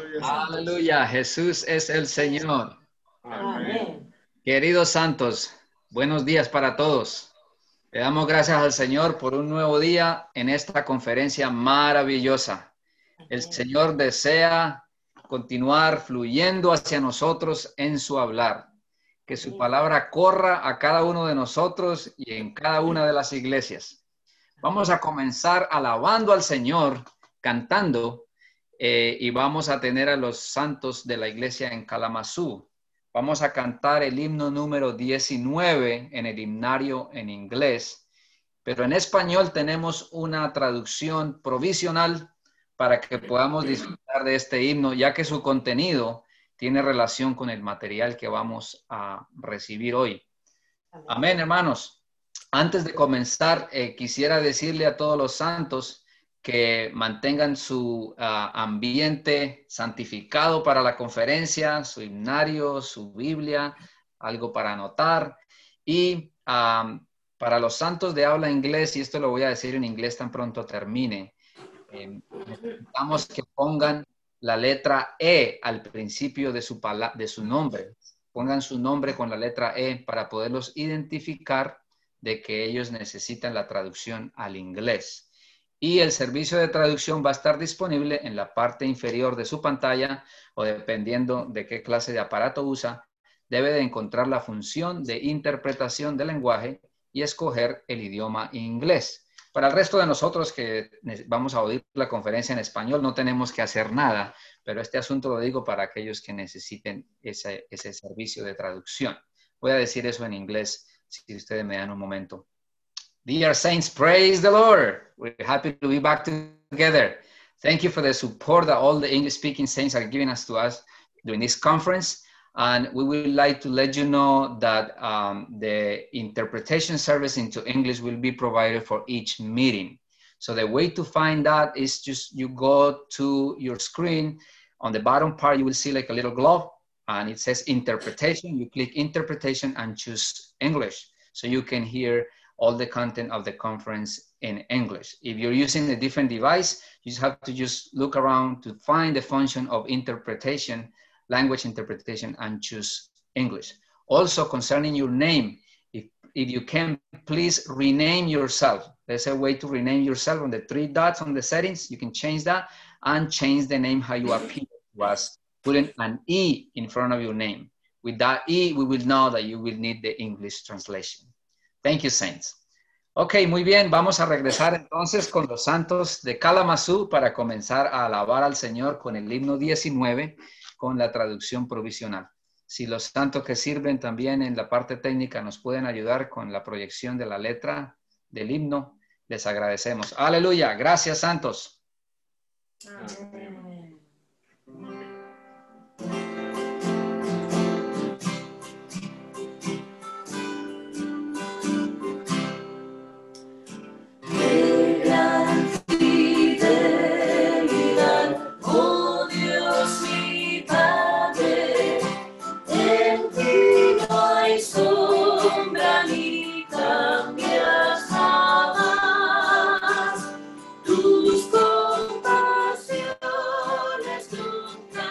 Aleluya, Jesús es el Señor. Amén. Queridos santos, buenos días para todos. Le damos gracias al Señor por un nuevo día en esta conferencia maravillosa. El Señor desea continuar fluyendo hacia nosotros en su hablar. Que su palabra corra a cada uno de nosotros y en cada una de las iglesias. Vamos a comenzar alabando al Señor, cantando, y vamos a tener a los santos de la iglesia en Kalamazoo. Vamos a cantar el himno número 19 en el himnario en inglés, pero en español tenemos una traducción provisional para que podamos disfrutar de este himno, ya que su contenido tiene relación con el material que vamos a recibir hoy. Amén, hermanos. Antes de comenzar, quisiera decirle a todos los santos que mantengan su ambiente santificado para la conferencia, su himnario, su Biblia, algo para anotar. Y para los santos de habla inglés, y esto lo voy a decir en inglés tan pronto termine, necesitamos que pongan la letra E al principio de su nombre. Pongan su nombre con la letra E para poderlos identificar de que ellos necesitan la traducción al inglés. Y el servicio de traducción va a estar disponible en la parte inferior de su pantalla, o dependiendo de qué clase de aparato usa, debe de encontrar la función de interpretación del lenguaje y escoger el idioma inglés. Para el resto de nosotros que vamos a oír la conferencia en español, no tenemos que hacer nada, pero este asunto lo digo para aquellos que necesiten ese servicio de traducción. Voy a decir eso en inglés, si ustedes me dan un momento. Dear saints, praise the Lord. We're happy to be back together. Thank you for the support that all the English-speaking saints are giving us during this conference. And we would like to let you know that the interpretation service into English will be provided for each meeting. So the way to find that is just you go to your screen. On the bottom part, you will see like a little glove, and it says interpretation. You click interpretation and choose English, so you can hear all the content of the conference in English. If you're using a different device, you just have to just look around to find the function of interpretation, language interpretation, and choose English. Also, concerning your name, if you can, please rename yourself. There's a way to rename yourself on the 3 dots on the settings. You can change that and change the name how you appear to us, putting an E in front of your name. With that E, we will know that you will need the English translation. Thank you, saints. Ok, muy bien. Vamos a regresar entonces con los santos de Kalamazoo para comenzar a alabar al Señor con el himno 19 con la traducción provisional. Si los santos que sirven también en la parte técnica nos pueden ayudar con la proyección de la letra del himno, les agradecemos. Aleluya. Gracias, santos. Amén. Tus compasiones nunca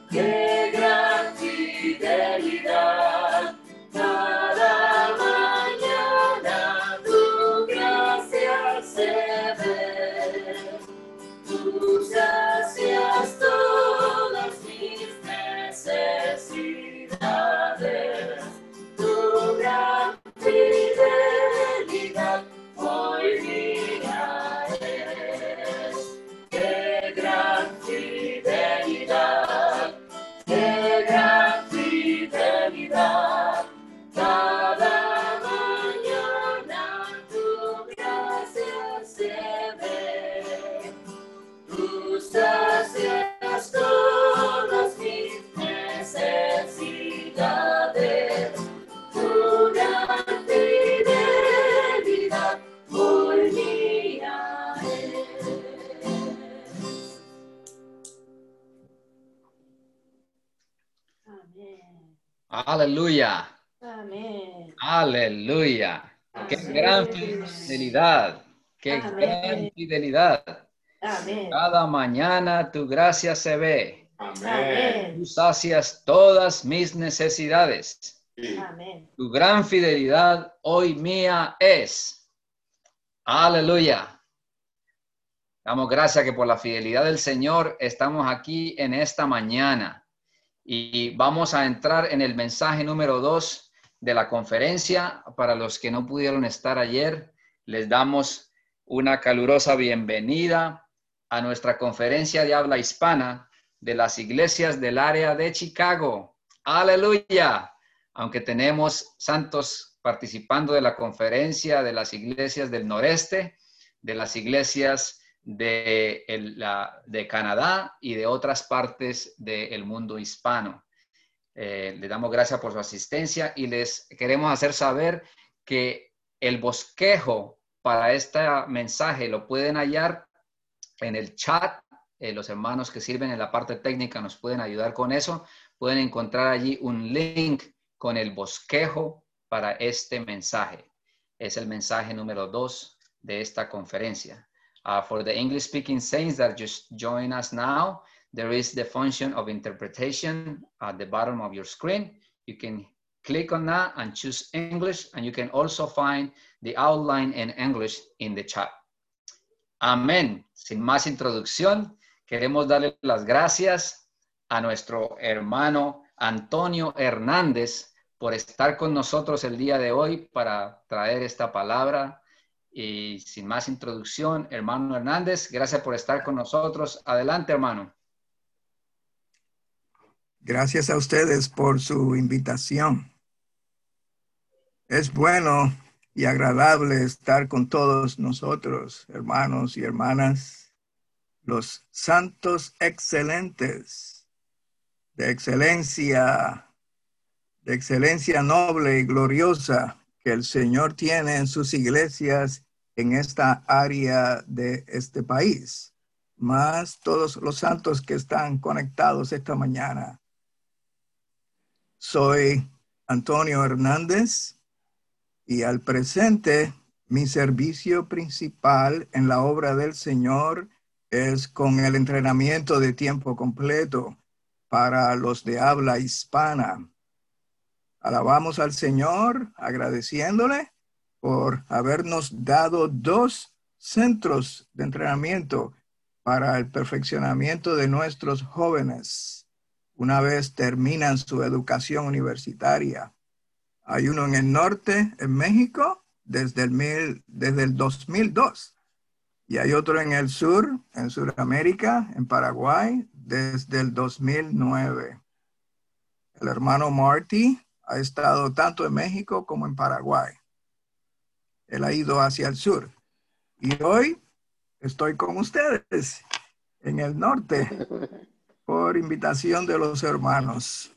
qué gran fidelidad. Cada mañana tu gracia se ve. Tú sacias todas mis necesidades. Tu gran fidelidad hoy día es. Qué gran fidelidad, qué gran fidelidad. Cada mañana tu gracia se ve. Tú sacias todas mis necesidades. Tu gran fidelidad hoy día es. Amén. Aleluya. Amén. Aleluya. Qué Amén. gran fidelidad. Qué gran Amén. fidelidad. Amén. Cada mañana tu gracia se ve. Amén. Tú sacias todas mis necesidades. Amén. Tu gran fidelidad hoy mía es. Aleluya. Damos gracias que por la fidelidad del Señor estamos aquí en esta mañana. Y vamos a entrar en el mensaje número 2 de la conferencia. Para los que no pudieron estar ayer, les damos una calurosa bienvenida a nuestra conferencia de habla hispana de las iglesias del área de Chicago. ¡Aleluya! Aunque tenemos santos participando de la conferencia de las iglesias del noreste, de las iglesias de Canadá y de otras partes del mundo hispano. Le damos gracias por su asistencia y les queremos hacer saber que el bosquejo para este mensaje lo pueden hallar en el chat. Los hermanos que sirven en la parte técnica nos pueden ayudar con eso. Pueden encontrar allí un link con el bosquejo para este mensaje. Es el mensaje número 2 de esta conferencia. For the English-speaking saints that just join us now, there is the function of interpretation at the bottom of your screen. You can click on that and choose English, and you can also find the outline in English in the chat. Amén. Sin más introducción, queremos darle las gracias a nuestro hermano Antonio Hernández por estar con nosotros el día de hoy para traer esta palabra. Y sin más introducción, hermano Hernández, gracias por estar con nosotros. Adelante, hermano. Gracias a ustedes por su invitación. Es bueno y agradable estar con todos nosotros, hermanos y hermanas, los santos excelentes, de excelencia noble y gloriosa que el Señor tiene en sus iglesias en esta área de este país, más todos los santos que están conectados esta mañana. Soy Antonio Hernández y al presente mi servicio principal en la obra del Señor es con el entrenamiento de tiempo completo para los de habla hispana. Alabamos al Señor agradeciéndole por habernos dado 2 centros de entrenamiento para el perfeccionamiento de nuestros jóvenes una vez terminan su educación universitaria. Hay uno en el norte, en México, desde el 2002. Y hay otro en el sur, en Sudamérica, en Paraguay, desde el 2009. El hermano Marty ha estado tanto en México como en Paraguay. Él ha ido hacia el sur. Y hoy estoy con ustedes en el norte por invitación de los hermanos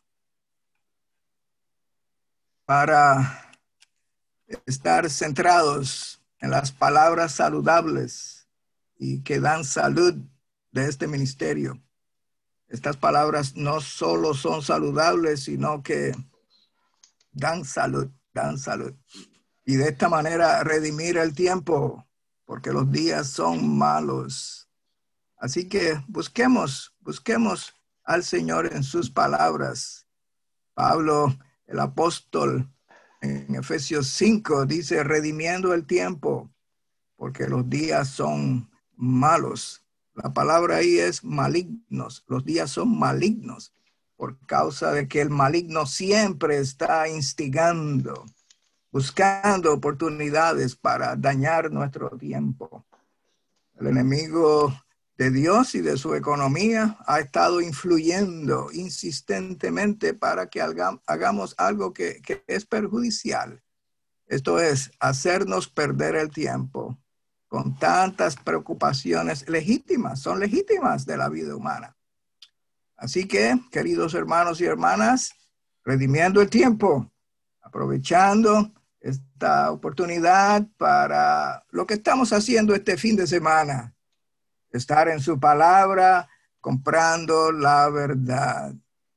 para estar centrados en las palabras saludables y que dan salud de este ministerio. Estas palabras no solo son saludables, sino que dan salud. Y de esta manera redimir el tiempo, porque los días son malos. Así que busquemos al Señor en sus palabras. Pablo, el apóstol, en Efesios 5 dice, redimiendo el tiempo, porque los días son malos. La palabra ahí es malignos. Los días son malignos por causa de que el maligno siempre está instigando, buscando oportunidades para dañar nuestro tiempo. El enemigo de Dios y de su economía ha estado influyendo insistentemente para que hagamos algo que es perjudicial. Esto es, hacernos perder el tiempo con tantas preocupaciones legítimas, son legítimas de la vida humana. Así que, queridos hermanos y hermanas, redimiendo el tiempo, aprovechando esta oportunidad para lo que estamos haciendo este fin de semana, estar en su palabra, comprando la verdad.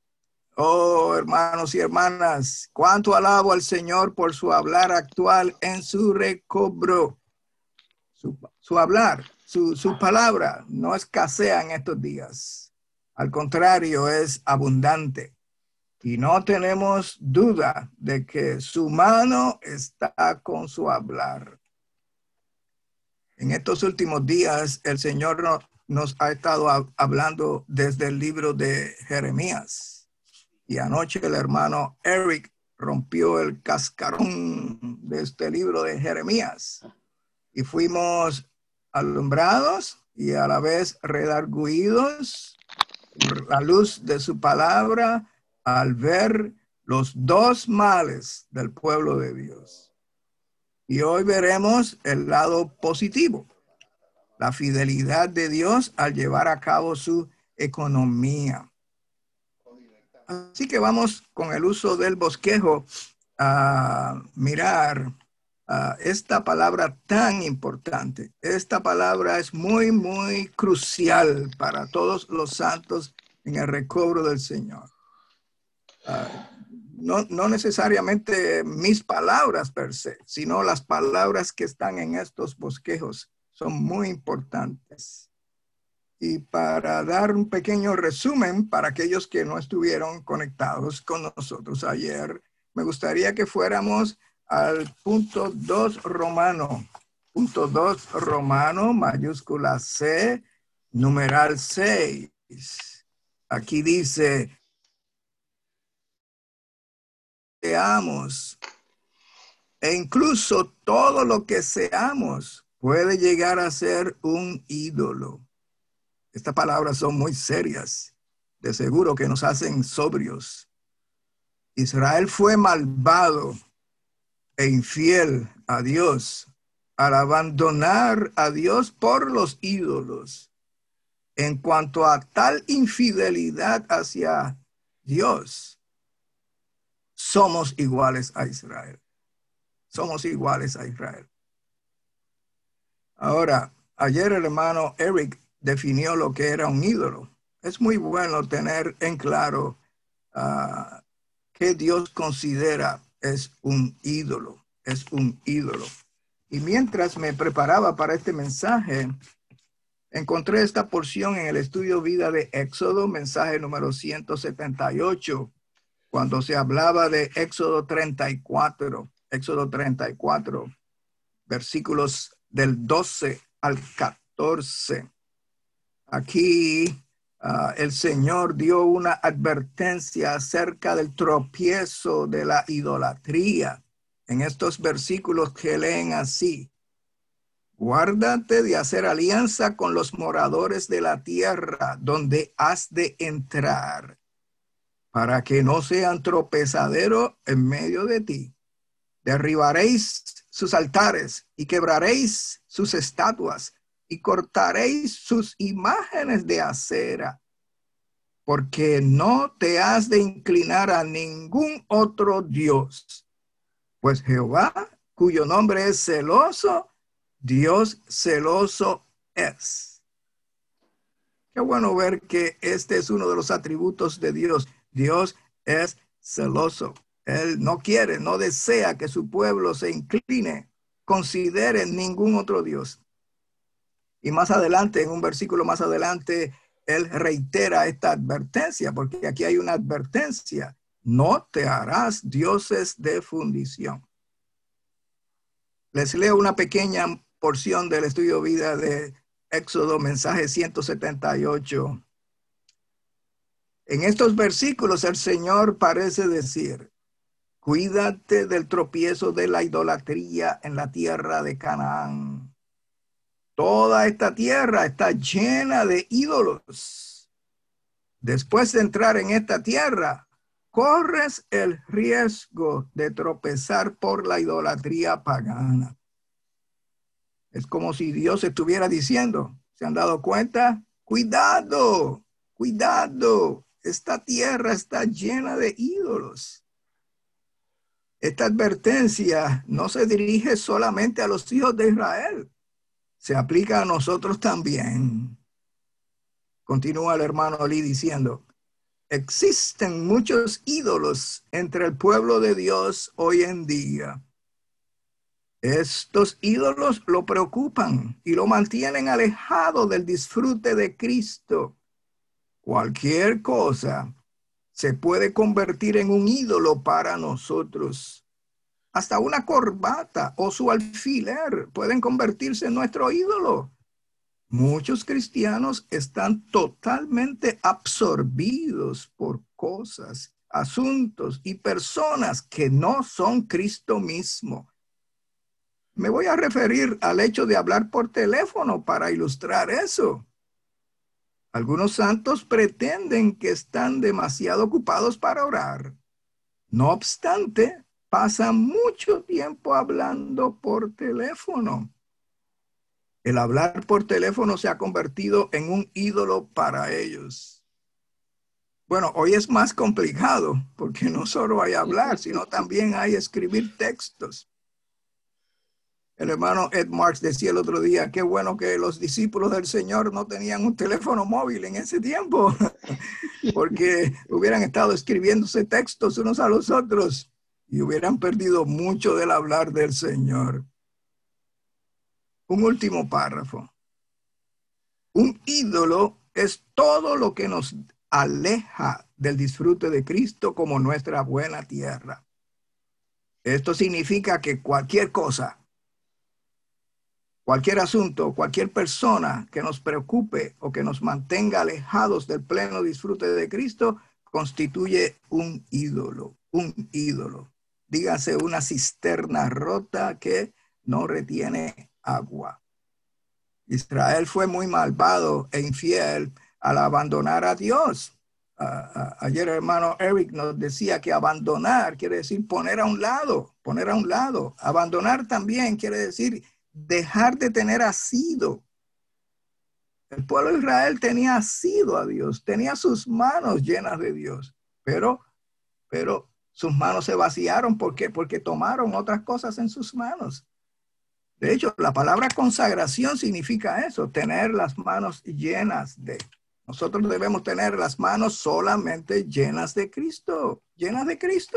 Oh, hermanos y hermanas, cuánto alabo al Señor por su hablar actual en su recobro. Su hablar, su palabra no escasea en estos días. Al contrario, es abundante. Y no tenemos duda de que su mano está con su hablar. En estos últimos días, el Señor nos ha estado hablando desde el libro de Jeremías. Y anoche el hermano Eric rompió el cascarón de este libro de Jeremías. Y fuimos alumbrados y a la vez redargüidos por la luz de su palabra al ver los dos males del pueblo de Dios. Y hoy veremos el lado positivo, la fidelidad de Dios al llevar a cabo su economía. Así que vamos con el uso del bosquejo a mirar esta palabra tan importante. Esta palabra es muy, muy crucial para todos los santos en el recobro del Señor. No necesariamente mis palabras per se, sino las palabras que están en estos bosquejos son muy importantes. Y para dar un pequeño resumen para aquellos que no estuvieron conectados con nosotros ayer, me gustaría que fuéramos al punto 2 romano. Punto 2 romano, mayúscula C, numeral 6. Aquí dice, seamos, e incluso todo lo que seamos puede llegar a ser un ídolo. Estas palabras son muy serias, de seguro que nos hacen sobrios. Israel fue malvado e infiel a Dios al abandonar a Dios por los ídolos. En cuanto a tal infidelidad hacia Dios, somos iguales a Israel. Somos iguales a Israel. Ahora, ayer el hermano Eric definió lo que era un ídolo. Es muy bueno tener en claro que Dios considera es un ídolo. Es un ídolo. Y mientras me preparaba para este mensaje, encontré esta porción en el estudio vida de Éxodo, mensaje número 178, cuando se hablaba de Éxodo 34, versículos del 12 al 14. Aquí el Señor dio una advertencia acerca del tropiezo de la idolatría. En estos versículos que leen así: guárdate de hacer alianza con los moradores de la tierra donde has de entrar, para que no sean tropezadero en medio de ti. Derribaréis sus altares y quebraréis sus estatuas y cortaréis sus imágenes de acera, porque no te has de inclinar a ningún otro Dios, pues Jehová, cuyo nombre es celoso, Dios celoso es. Qué bueno ver que este es uno de los atributos de Dios. Dios es celoso. Él no quiere, no desea que su pueblo se incline, considere ningún otro Dios. Y más adelante, en un versículo más adelante, él reitera esta advertencia, porque aquí hay una advertencia. No te harás dioses de fundición. Les leo una pequeña porción del estudio vida de Éxodo, mensaje 178. En estos versículos el Señor parece decir: cuídate del tropiezo de la idolatría en la tierra de Canaán. Toda esta tierra está llena de ídolos. Después de entrar en esta tierra, corres el riesgo de tropezar por la idolatría pagana. Es como si Dios estuviera diciendo, ¿se han dado cuenta? Cuidado, cuidado. Esta tierra está llena de ídolos. Esta advertencia no se dirige solamente a los hijos de Israel. Se aplica a nosotros también. Continúa el hermano Lee diciendo: existen muchos ídolos entre el pueblo de Dios hoy en día. Estos ídolos lo preocupan y lo mantienen alejado del disfrute de Cristo. Cualquier cosa se puede convertir en un ídolo para nosotros. Hasta una corbata o su alfiler pueden convertirse en nuestro ídolo. Muchos cristianos están totalmente absorbidos por cosas, asuntos y personas que no son Cristo mismo. Me voy a referir al hecho de hablar por teléfono para ilustrar eso. Algunos santos pretenden que están demasiado ocupados para orar. No obstante, pasan mucho tiempo hablando por teléfono. El hablar por teléfono se ha convertido en un ídolo para ellos. Bueno, hoy es más complicado porque no solo hay hablar, sino también hay escribir textos. El hermano Ed Marks decía el otro día, qué bueno que los discípulos del Señor no tenían un teléfono móvil en ese tiempo, porque hubieran estado escribiéndose textos unos a los otros y hubieran perdido mucho del hablar del Señor. Un último párrafo. Un ídolo es todo lo que nos aleja del disfrute de Cristo como nuestra buena tierra. Esto significa que cualquier cosa, cualquier asunto, cualquier persona que nos preocupe o que nos mantenga alejados del pleno disfrute de Cristo constituye un ídolo, un ídolo. Dígase una cisterna rota que no retiene agua. Israel fue muy malvado e infiel al abandonar a Dios. Ayer el hermano Eric nos decía que abandonar quiere decir poner a un lado, poner a un lado. Abandonar también quiere decir dejar de tener asido. El pueblo de Israel tenía asido a Dios, tenía sus manos llenas de Dios, pero sus manos se vaciaron. ¿Por qué? Porque tomaron otras cosas en sus manos. De hecho, la palabra consagración significa eso, tener las manos llenas de. Nosotros debemos tener las manos solamente llenas de Cristo, llenas de Cristo.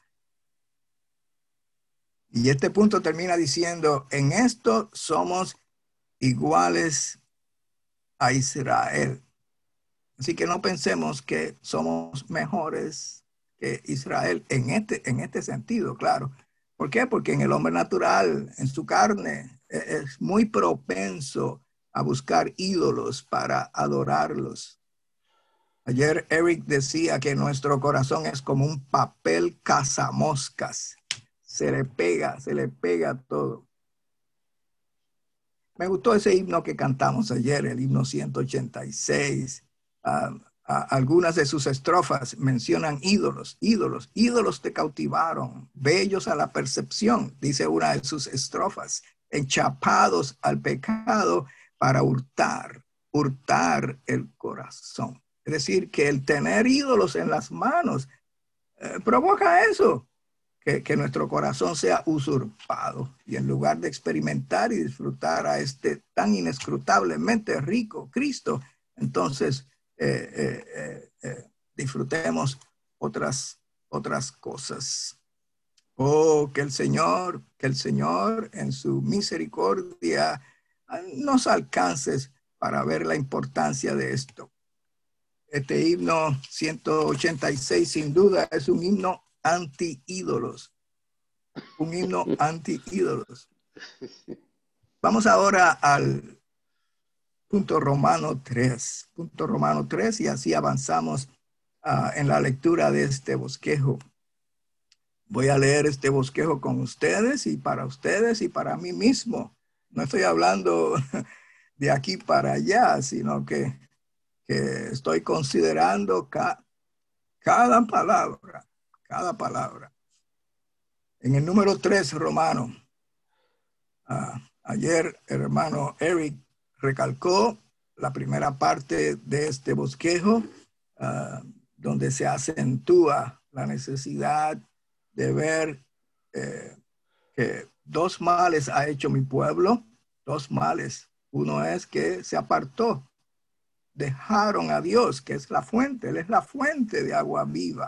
Y este punto termina diciendo, en esto somos iguales a Israel. Así que no pensemos que somos mejores que Israel en este sentido, claro. ¿Por qué? Porque en el hombre natural, en su carne, es muy propenso a buscar ídolos para adorarlos. Ayer Eric decía que nuestro corazón es como un papel cazamoscas. Se le pega todo. Me gustó ese himno que cantamos ayer, el himno 186. Algunas de sus estrofas mencionan ídolos, ídolos, ídolos te cautivaron, bellos a la percepción, dice una de sus estrofas, enchapados al pecado para hurtar el corazón. Es decir, que el tener ídolos en las manos provoca eso, que nuestro corazón sea usurpado y en lugar de experimentar y disfrutar a este tan inescrutablemente rico Cristo, entonces disfrutemos otras cosas. Oh, que el Señor en su misericordia nos alcance para ver la importancia de esto. Este himno 186 sin duda es un himno anti-ídolos. Un himno anti-ídolos. Vamos ahora al punto Romano 3. Punto Romano 3 y así avanzamos en la lectura de este bosquejo. Voy a leer este bosquejo con ustedes y para mí mismo. No estoy hablando de aquí para allá, sino que estoy considerando cada palabra. En el número 3, Romano, ayer el hermano Eric recalcó la primera parte de este bosquejo, donde se acentúa la necesidad de ver que dos males ha hecho mi pueblo, dos males. Uno es que se apartó, dejaron a Dios, que es la fuente, Él es la fuente de agua viva,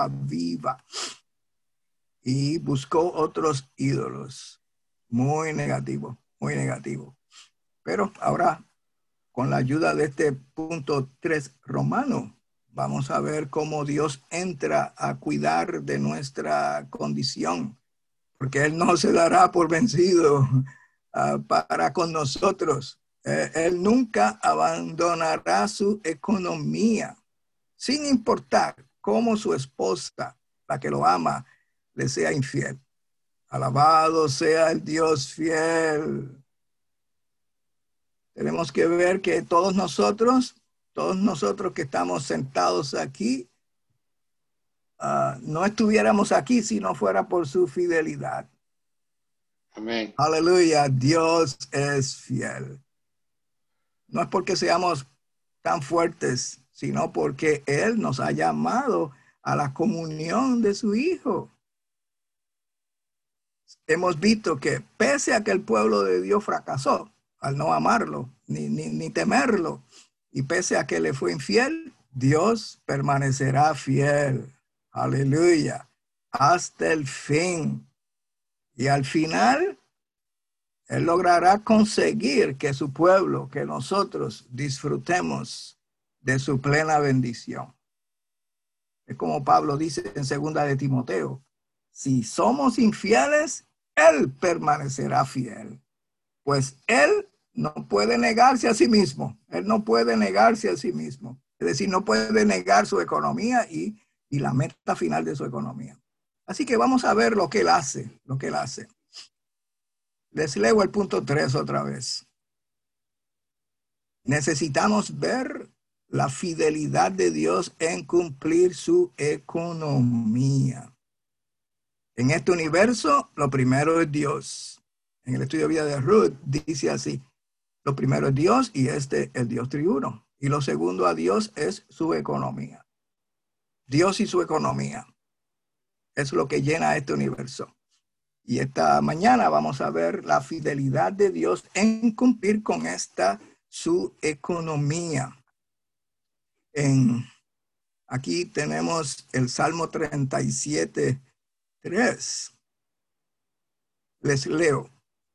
y buscó otros ídolos. Muy negativo, muy negativo. Pero ahora, con la ayuda de este punto 3 romano, vamos a ver cómo Dios entra a cuidar de nuestra condición, porque Él no se dará por vencido para con nosotros. Él nunca abandonará su economía, sin importar cómo su esposa, la que lo ama, le sea infiel. Alabado sea el Dios fiel. Tenemos que ver que todos nosotros que estamos sentados aquí, no estuviéramos aquí si no fuera por su fidelidad. Amén. Aleluya, Dios es fiel. No es porque seamos tan fuertes, sino porque Él nos ha llamado a la comunión de su Hijo. Hemos visto que pese a que el pueblo de Dios fracasó al no amarlo, ni temerlo, y pese a que le fue infiel, Dios permanecerá fiel. Aleluya. Hasta el fin. Y al final, Él logrará conseguir que su pueblo, que nosotros disfrutemos de su plena bendición. Es como Pablo dice en 2 de Timoteo, si somos infieles, Él permanecerá fiel. Pues Él no puede negarse a sí mismo. Él no puede negarse a sí mismo. Es decir, no puede negar su economía y la meta final de su economía. Así que vamos a ver lo que Él hace, Les leo el punto 3 otra vez. Necesitamos ver la fidelidad de Dios en cumplir su economía. En este universo, lo primero es Dios. En el estudio de vida de Ruth dice así, lo primero es Dios y el Dios triuno. Y lo segundo a Dios es su economía. Dios y su economía es lo que llena este universo. Y esta mañana vamos a ver la fidelidad de Dios en cumplir con su economía. Aquí tenemos el Salmo 37:3. Les leo.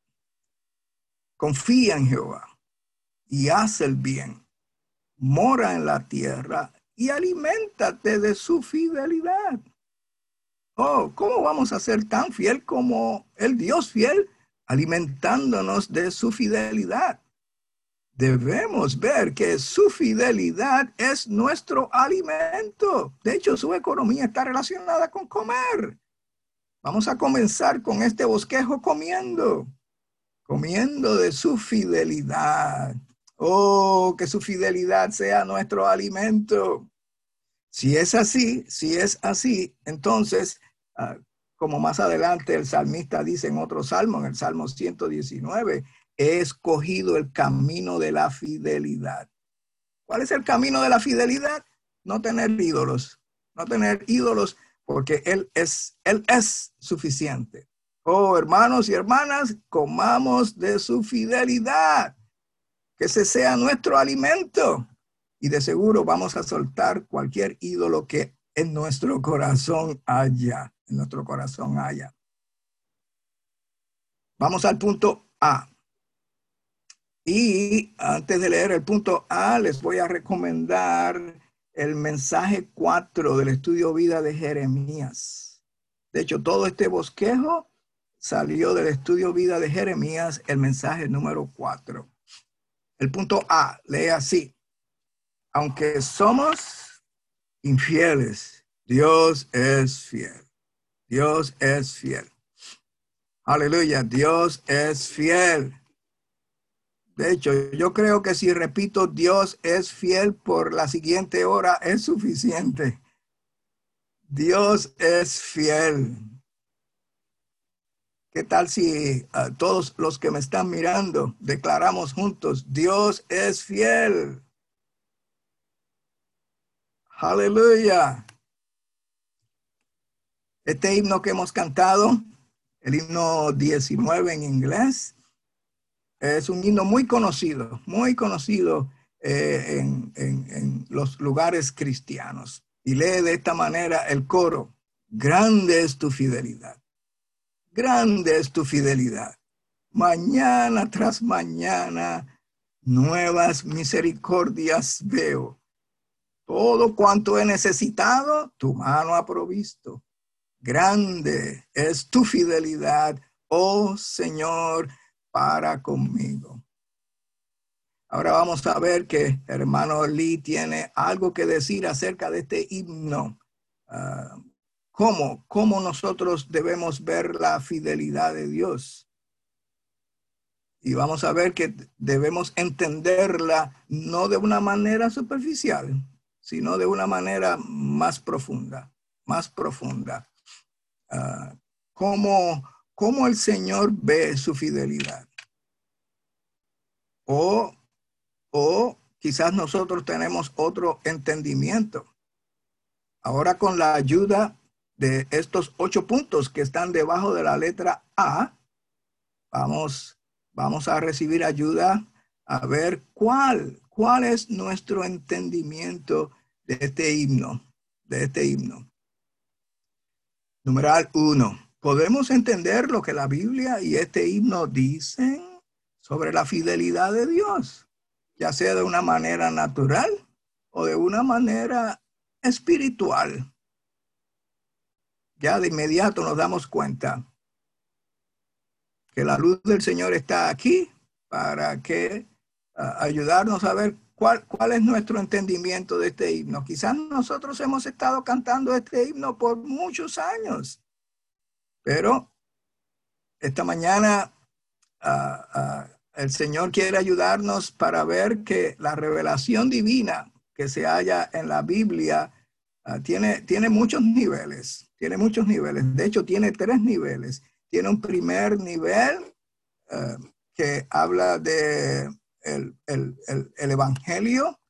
Confía en Jehová y haz el bien. Mora en la tierra y aliméntate de su fidelidad. Oh, ¿cómo vamos a ser tan fiel como el Dios fiel? Alimentándonos de su fidelidad. Debemos ver que su fidelidad es nuestro alimento. De hecho, su economía está relacionada con comer. Vamos a comenzar con este bosquejo comiendo de su fidelidad. Oh, que su fidelidad sea nuestro alimento. Si es así, entonces, como más adelante el salmista dice en otro salmo, en el Salmo 119, he escogido el camino de la fidelidad. ¿Cuál es el camino de la fidelidad? No tener ídolos, porque Él es suficiente. Oh, hermanos y hermanas, comamos de su fidelidad, que ese sea nuestro alimento. Y de seguro vamos a soltar cualquier ídolo que en nuestro corazón haya. Vamos al punto A. Y antes de leer el punto A, les voy a recomendar el mensaje 4 del estudio vida de Jeremías. De hecho, todo este bosquejo salió del estudio vida de Jeremías, el mensaje número 4. El punto A, lee así. Aunque somos infieles, Dios es fiel. Dios es fiel. Aleluya, Dios es fiel. De hecho, yo creo que si repito Dios es fiel por la siguiente hora es suficiente. Dios es fiel. ¿Qué tal si todos los que me están mirando declaramos juntos, Dios es fiel? Aleluya. Este himno que hemos cantado, el himno 19 en inglés, es un himno muy conocido en los lugares cristianos. Y lee de esta manera el coro, grande es tu fidelidad, grande es tu fidelidad. Mañana tras mañana, nuevas misericordias veo. Todo cuanto he necesitado, tu mano ha provisto. Grande es tu fidelidad, oh Señor, para conmigo. Ahora vamos a ver que hermano Lee tiene algo que decir acerca de este himno. ¿Cómo nosotros debemos ver la fidelidad de Dios? Y vamos a ver que debemos entenderla no de una manera superficial, sino de una manera más profunda, más profunda. ¿Cómo el Señor ve su fidelidad? O quizás nosotros tenemos otro entendimiento. Ahora con la ayuda de estos 8 puntos que están debajo de la letra A, vamos a recibir ayuda a ver cuál es nuestro entendimiento de este himno. Numeral 1. ¿Podemos entender lo que la Biblia y este himno dicen sobre la fidelidad de Dios? Ya sea de una manera natural o de una manera espiritual. Ya de inmediato nos damos cuenta que la luz del Señor está aquí para ayudarnos a ver cuál es nuestro entendimiento de este himno. Quizás nosotros hemos estado cantando este himno por muchos años, pero esta mañana el Señor quiere ayudarnos para ver que la revelación divina que se halla en la Biblia tiene muchos niveles. De hecho, tiene 3 niveles. Tiene un primer nivel que habla de el evangelio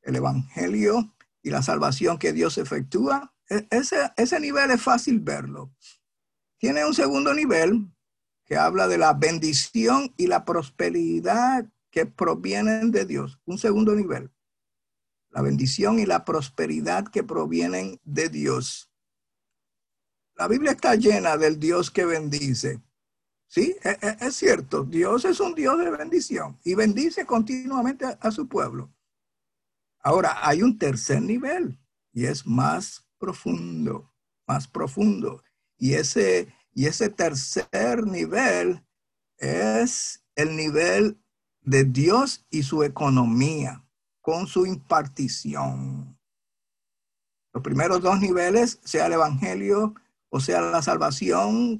y la salvación que Dios efectúa. Ese nivel es fácil verlo. Tiene un segundo nivel que habla de la bendición y la prosperidad que provienen de Dios. Un segundo nivel. La bendición y la prosperidad que provienen de Dios. La Biblia está llena del Dios que bendice. Sí, es cierto. Dios es un Dios de bendición y bendice continuamente a su pueblo. Ahora, hay un tercer nivel y es más profundo. Y ese tercer nivel es el nivel de Dios y su economía con su impartición. Los primeros 2 niveles, sea el evangelio o sea la salvación,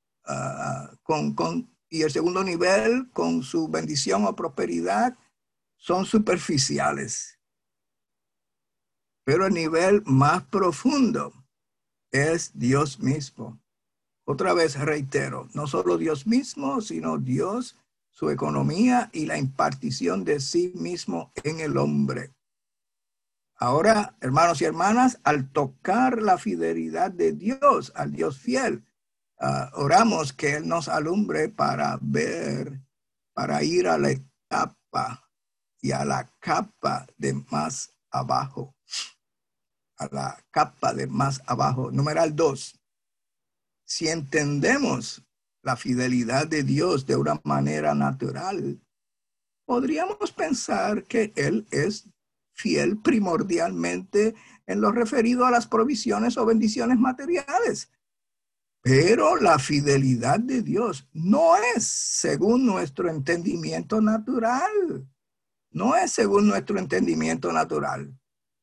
y el segundo nivel con su bendición o prosperidad, son superficiales. Pero el nivel más profundo es Dios mismo. Otra vez reitero, no solo Dios mismo, sino Dios, su economía y la impartición de sí mismo en el hombre. Ahora, hermanos y hermanas, al tocar la fidelidad de Dios, al Dios fiel, oramos que Él nos alumbre para ver, para ir a la etapa y a la capa de más abajo. A la capa de más abajo. Numeral 2. Si entendemos la fidelidad de Dios de una manera natural, podríamos pensar que Él es fiel primordialmente en lo referido a las provisiones o bendiciones materiales. Pero la fidelidad de Dios no es según nuestro entendimiento natural. No es según nuestro entendimiento natural.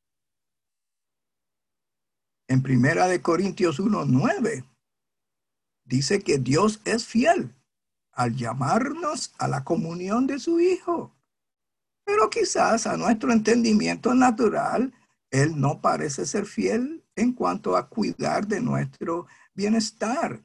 En 1 Corintios 1:9 dice que Dios es fiel al llamarnos a la comunión de su Hijo. Pero quizás a nuestro entendimiento natural, Él no parece ser fiel en cuanto a cuidar de nuestro bienestar.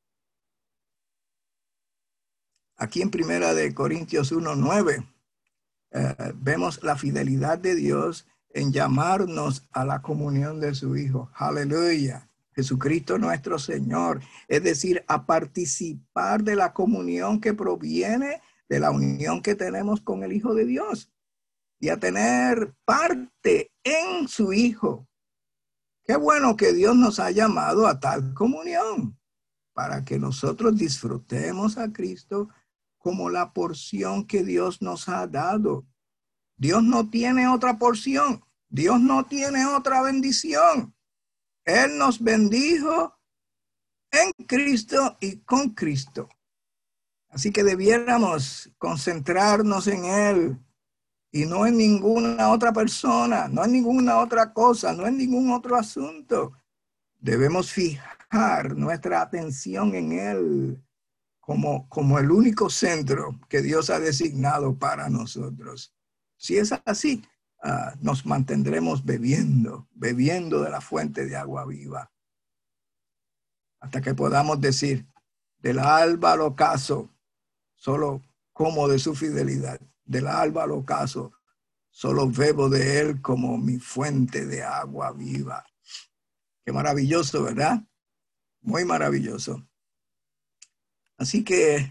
Aquí en 1 Corintios 1:9 vemos la fidelidad de Dios en llamarnos a la comunión de su Hijo. Aleluya. Jesucristo nuestro Señor. Es decir, a participar de la comunión que proviene de la unión que tenemos con el Hijo de Dios. Y a tener parte en su Hijo. Qué bueno que Dios nos ha llamado a tal comunión para que nosotros disfrutemos a Cristo como la porción que Dios nos ha dado. Dios no tiene otra porción. Dios no tiene otra bendición. Él nos bendijo en Cristo y con Cristo. Así que debiéramos concentrarnos en Él y no en ninguna otra persona, no en ninguna otra cosa, no en ningún otro asunto. Debemos fijar nuestra atención en Él como el único centro que Dios ha designado para nosotros. Si es así, nos mantendremos bebiendo de la fuente de agua viva. Hasta que podamos decir, del alba al ocaso, solo como de su fidelidad. Del alba al ocaso, solo bebo de él como mi fuente de agua viva. Qué maravilloso, ¿verdad? Muy maravilloso. Así que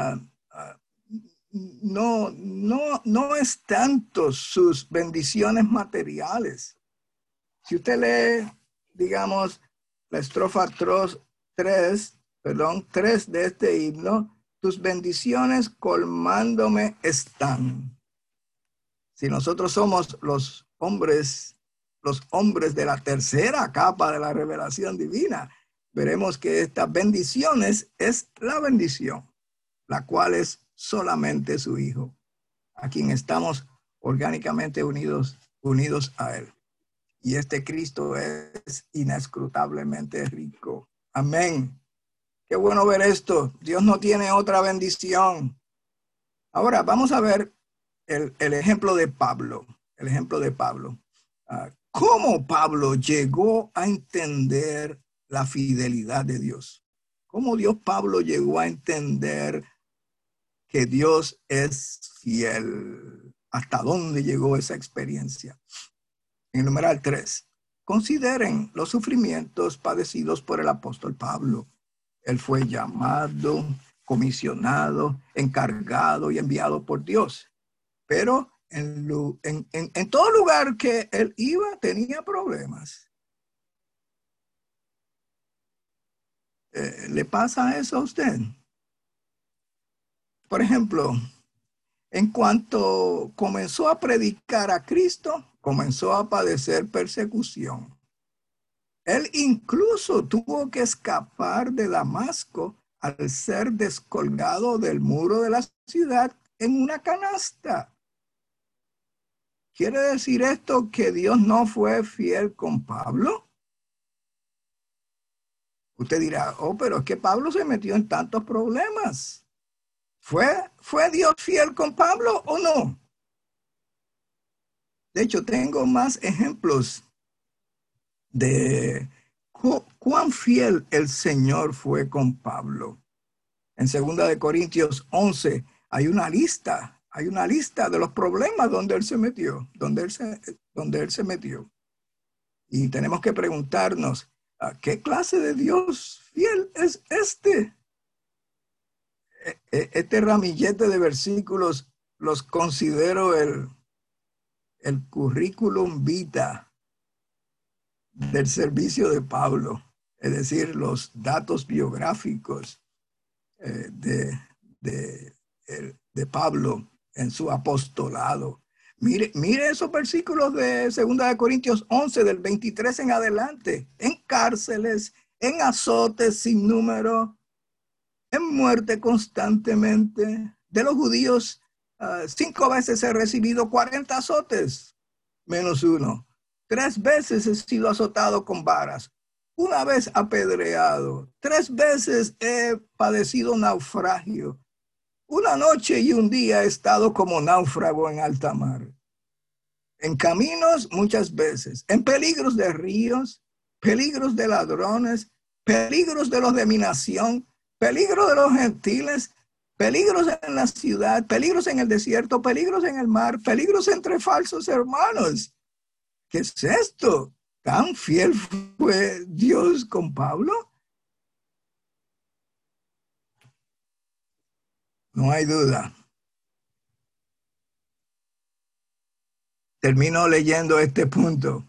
no es tanto sus bendiciones materiales. Si usted lee, digamos, la estrofa 3 de este himno, tus bendiciones colmándome están. Si nosotros somos los hombres de la tercera capa de la revelación divina, veremos que estas bendiciones es la bendición, la cual es solamente su Hijo, a quien estamos orgánicamente unidos a Él. Y este Cristo es inescrutablemente rico. Amén. Qué bueno ver esto. Dios no tiene otra bendición. Ahora vamos a ver el ejemplo de Pablo. El ejemplo de Pablo. ¿Cómo Pablo llegó a entender la fidelidad de Dios? ¿Cómo Pablo llegó a entender que Dios es fiel? ¿Hasta dónde llegó esa experiencia? En el numeral 3, consideren los sufrimientos padecidos por el apóstol Pablo. Él fue llamado, comisionado, encargado y enviado por Dios. Pero en todo lugar que él iba tenía problemas. ¿Le pasa eso a usted? Por ejemplo, en cuanto comenzó a predicar a Cristo, comenzó a padecer persecución. Él incluso tuvo que escapar de Damasco al ser descolgado del muro de la ciudad en una canasta. ¿Quiere decir esto que Dios no fue fiel con Pablo? Usted dirá, pero es que Pablo se metió en tantos problemas. ¿Fue Dios fiel con Pablo o no? De hecho, tengo más ejemplos de cuán fiel el Señor fue con Pablo. En 2 Corintios 11 hay una lista de los problemas donde él se metió, donde él se metió. Y tenemos que preguntarnos, ¿qué clase de Dios fiel es este? Este ramillete de versículos los considero el currículum vitae del servicio de Pablo, es decir, los datos biográficos de Pablo en su apostolado. Mire esos versículos de 2 Corintios 11, del 23 en adelante. En cárceles, en azotes sin número, en muerte constantemente. De los judíos, 5 veces he recibido 40 azotes, menos uno. 3 veces he sido azotado con varas. 1 vez apedreado. 3 veces he padecido naufragio. 1 noche y 1 día he estado como náufrago en alta mar. En caminos muchas veces, en peligros de ríos, peligros de ladrones, peligros de los de mi nación, peligros de los gentiles, peligros en la ciudad, peligros en el desierto, peligros en el mar, peligros entre falsos hermanos. ¿Qué es esto? ¿Tan fiel fue Dios con Pablo? No hay duda. Termino leyendo este punto.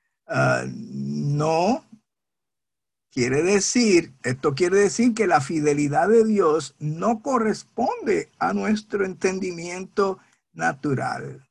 Esto quiere decir que la fidelidad de Dios no corresponde a nuestro entendimiento natural.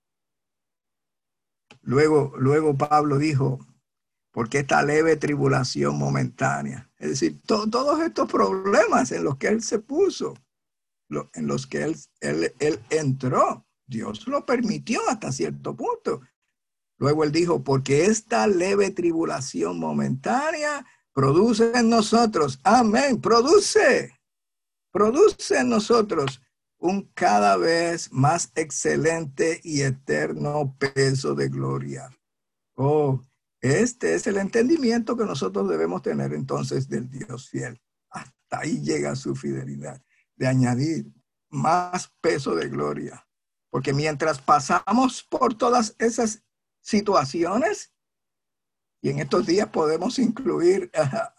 Luego Pablo dijo, porque esta leve tribulación momentánea, es decir, todos estos problemas en los que él se puso, en los que él entró, Dios lo permitió hasta cierto punto. Luego él dijo, porque esta leve tribulación momentánea produce en nosotros, amén, produce en nosotros un cada vez más excelente y eterno peso de gloria. Oh, este es el entendimiento que nosotros debemos tener entonces del Dios fiel. Hasta ahí llega su fidelidad, de añadir más peso de gloria. Porque mientras pasamos por todas esas situaciones, y en estos días podemos incluir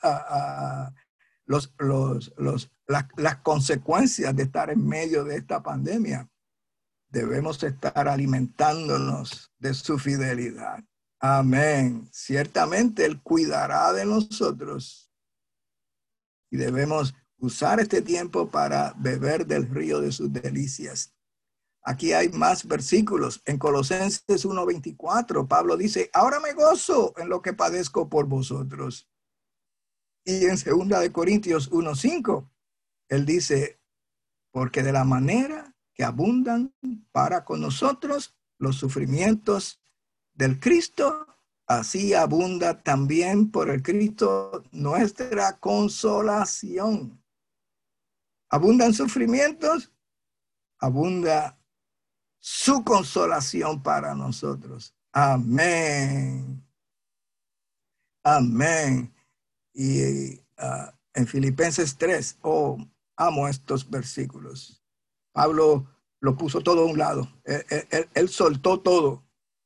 las consecuencias de estar en medio de esta pandemia, debemos estar alimentándonos de su fidelidad. Amén. Ciertamente Él cuidará de nosotros y debemos usar este tiempo para beber del río de sus delicias. Aquí hay más versículos. En Colosenses 1:24, Pablo dice, ahora me gozo en lo que padezco por vosotros. Y en 2 Corintios 1:5, él dice, porque de la manera que abundan para con nosotros los sufrimientos del Cristo, así abunda también por el Cristo nuestra consolación. ¿Abundan sufrimientos? Abunda su consolación para nosotros. Amén. Amén. Y en Filipenses 3, amo estos versículos. Pablo lo puso todo a un lado. Él soltó todo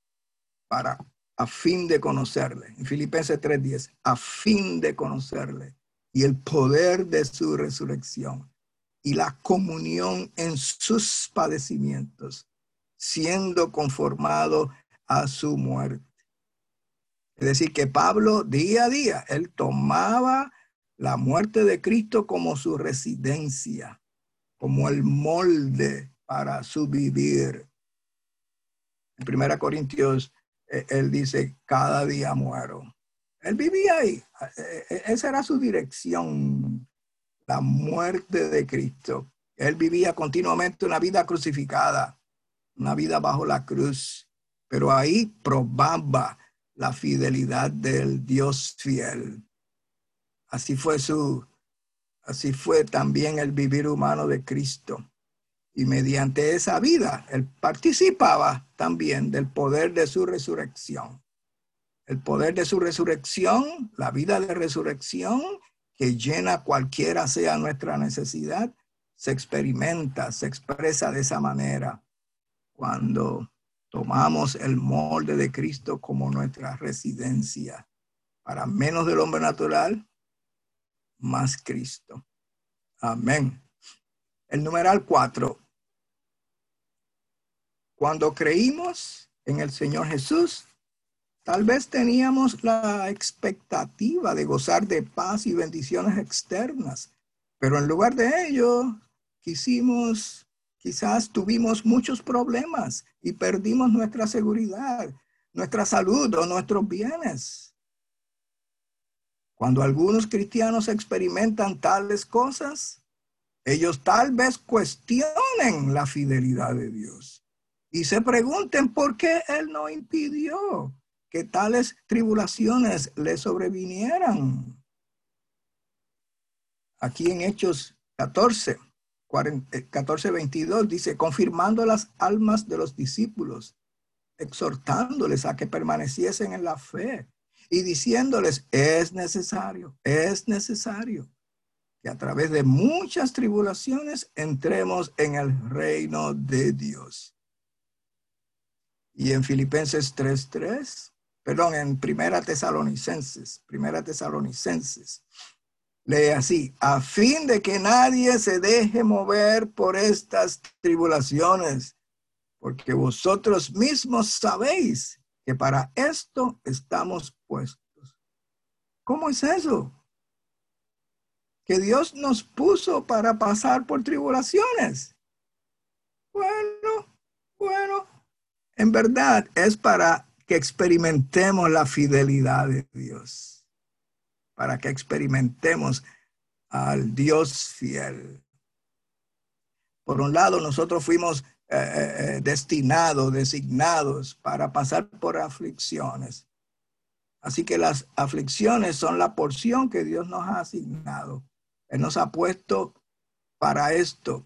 a fin de conocerle. En Filipenses 3:10, a fin de conocerle y el poder de su resurrección y la comunión en sus padecimientos, siendo conformado a su muerte. Es decir, que Pablo día a día, él tomaba la muerte de Cristo como su residencia, como el molde para su vivir. En 1 Corintios, él dice, cada día muero. Él vivía ahí. Esa era su dirección, la muerte de Cristo. Él vivía continuamente una vida crucificada, una vida bajo la cruz, pero ahí probaba la fidelidad del Dios fiel. Así fue también el vivir humano de Cristo. Y mediante esa vida, él participaba también del poder de su resurrección. El poder de su resurrección, la vida de resurrección, que llena cualquiera sea nuestra necesidad, se experimenta, se expresa de esa manera cuando tomamos el molde de Cristo como nuestra residencia. Para menos del hombre natural, más Cristo. Amén. El numeral 4. Cuando creímos en el Señor Jesús, tal vez teníamos la expectativa de gozar de paz y bendiciones externas, pero en lugar de ello quisimos Quizás tuvimos muchos problemas y perdimos nuestra seguridad, nuestra salud o nuestros bienes. Cuando algunos cristianos experimentan tales cosas, ellos tal vez cuestionen la fidelidad de Dios y se pregunten por qué Él no impidió que tales tribulaciones le sobrevinieran. Aquí en Hechos 14:22 dice, confirmando las almas de los discípulos, exhortándoles a que permaneciesen en la fe y diciéndoles, es necesario que a través de muchas tribulaciones entremos en el reino de Dios. Y en Filipenses 3:3, en Primera Tesalonicenses, lee así, a fin de que nadie se deje mover por estas tribulaciones, porque vosotros mismos sabéis que para esto estamos puestos. ¿Cómo es eso? Que Dios nos puso para pasar por tribulaciones. Bueno, en verdad es para que experimentemos la fidelidad de Dios, para que experimentemos al Dios fiel. Por un lado, nosotros fuimos designados para pasar por aflicciones. Así que las aflicciones son la porción que Dios nos ha asignado. Él nos ha puesto para esto.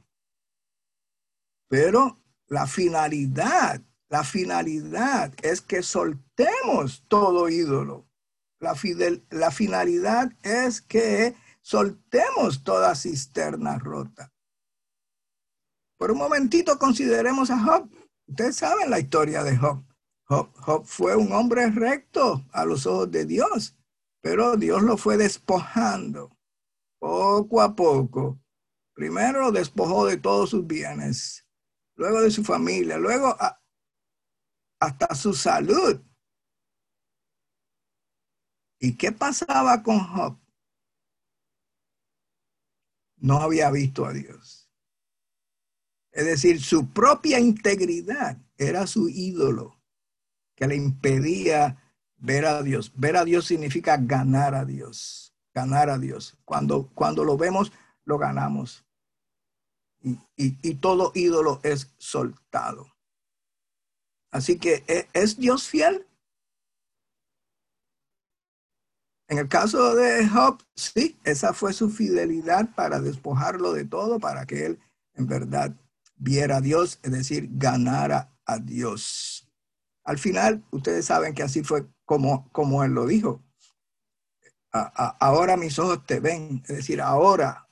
Pero la finalidad es que soltemos todo ídolo. La finalidad es que soltemos toda cisterna rota. Por un momentito consideremos a Job. Ustedes saben la historia de Job. Job fue un hombre recto a los ojos de Dios, pero Dios lo fue despojando poco a poco. Primero lo despojó de todos sus bienes, luego de su familia, luego hasta su salud. ¿Y qué pasaba con Job? No había visto a Dios. Es decir, su propia integridad era su ídolo que le impedía ver a Dios. Ver a Dios significa ganar a Dios. Ganar a Dios. Cuando lo vemos, lo ganamos. Y todo ídolo es soltado. Así que, ¿es Dios fiel? En el caso de Job, sí, esa fue su fidelidad para despojarlo de todo, para que él en verdad viera a Dios, es decir, ganara a Dios. Al final, ustedes saben que así fue como él lo dijo. Ahora mis ojos te ven, es decir, ahora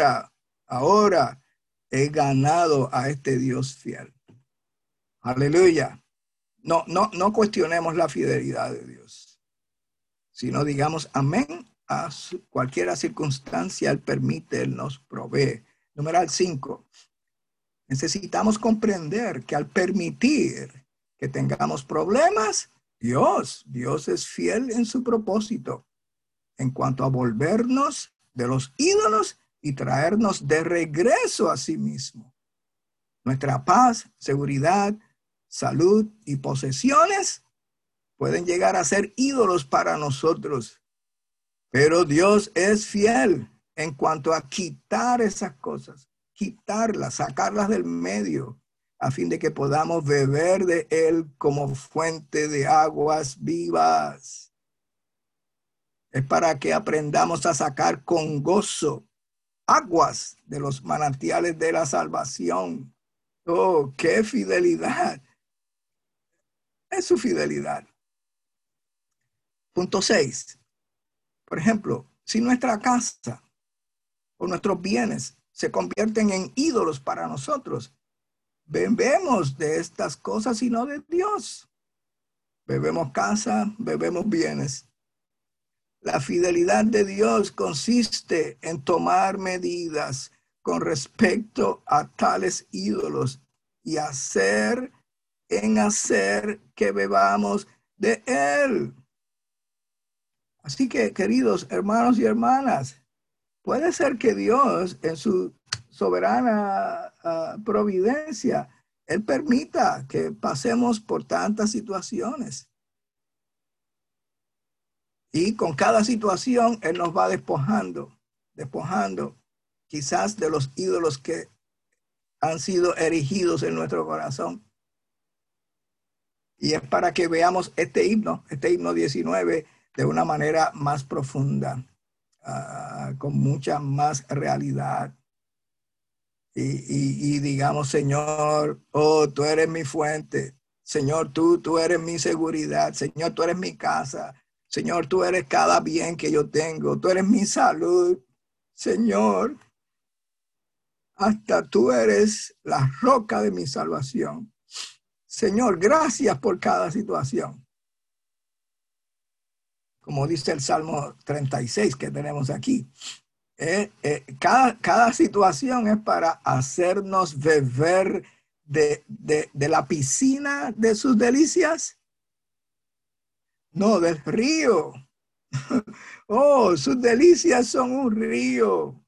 he ganado a este Dios fiel. Aleluya. No cuestionemos la fidelidad de Dios, sino digamos amén a cualquier circunstancia Él permite, Él nos provee. Numeral 5. Necesitamos comprender que al permitir que tengamos problemas, Dios es fiel en su propósito en cuanto a volvernos de los ídolos y traernos de regreso a sí mismo. Nuestra paz, seguridad, salud y posesiones pueden llegar a ser ídolos para nosotros, pero Dios es fiel en cuanto a quitar esas cosas, quitarlas, sacarlas del medio, a fin de que podamos beber de Él como fuente de aguas vivas. Es para que aprendamos a sacar con gozo aguas de los manantiales de la salvación. ¡Oh, qué fidelidad! Es su fidelidad. Punto 6. Por ejemplo, si nuestra casa o nuestros bienes se convierten en ídolos para nosotros, bebemos de estas cosas y no de Dios. Bebemos casa, bebemos bienes. La fidelidad de Dios consiste en tomar medidas con respecto a tales ídolos y hacer que bebamos de Él. Así que, queridos hermanos y hermanas, puede ser que Dios en su soberana providencia, Él permita que pasemos por tantas situaciones. Y con cada situación Él nos va despojando quizás de los ídolos que han sido erigidos en nuestro corazón. Y es para que veamos este himno 19, de una manera más profunda, con mucha más realidad. Y digamos, Señor, oh, tú eres mi fuente. Señor, tú eres mi seguridad. Señor, tú eres mi casa. Señor, tú eres cada bien que yo tengo. Tú eres mi salud. Señor, hasta tú eres la roca de mi salvación. Señor, gracias por cada situación. Como dice el Salmo 36 que tenemos aquí. Cada situación es para hacernos beber de la piscina de sus delicias. No, del río. Oh, sus delicias son un río.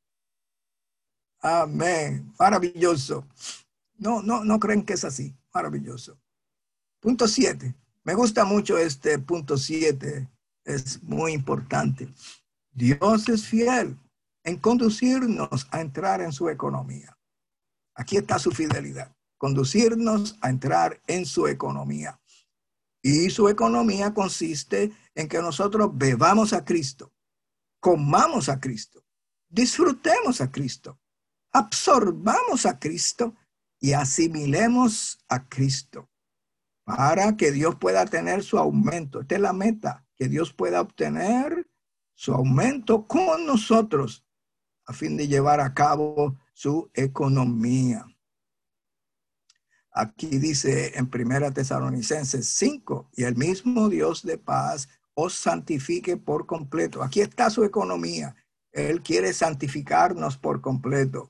Amén. Maravilloso. No creen que es así. Maravilloso. Punto 7. Me gusta mucho este punto 7. Es muy importante. Dios es fiel en conducirnos a entrar en su economía. Aquí está su fidelidad. Conducirnos a entrar en su economía. Y su economía consiste en que nosotros bebamos a Cristo, comamos a Cristo, disfrutemos a Cristo, absorbamos a Cristo y asimilemos a Cristo para que Dios pueda tener su aumento. Esta es la meta, que Dios pueda obtener su aumento con nosotros a fin de llevar a cabo su economía. Aquí dice en 1 Tesalonicenses 5, y el mismo Dios de paz os santifique por completo. Aquí está su economía. Él quiere santificarnos por completo.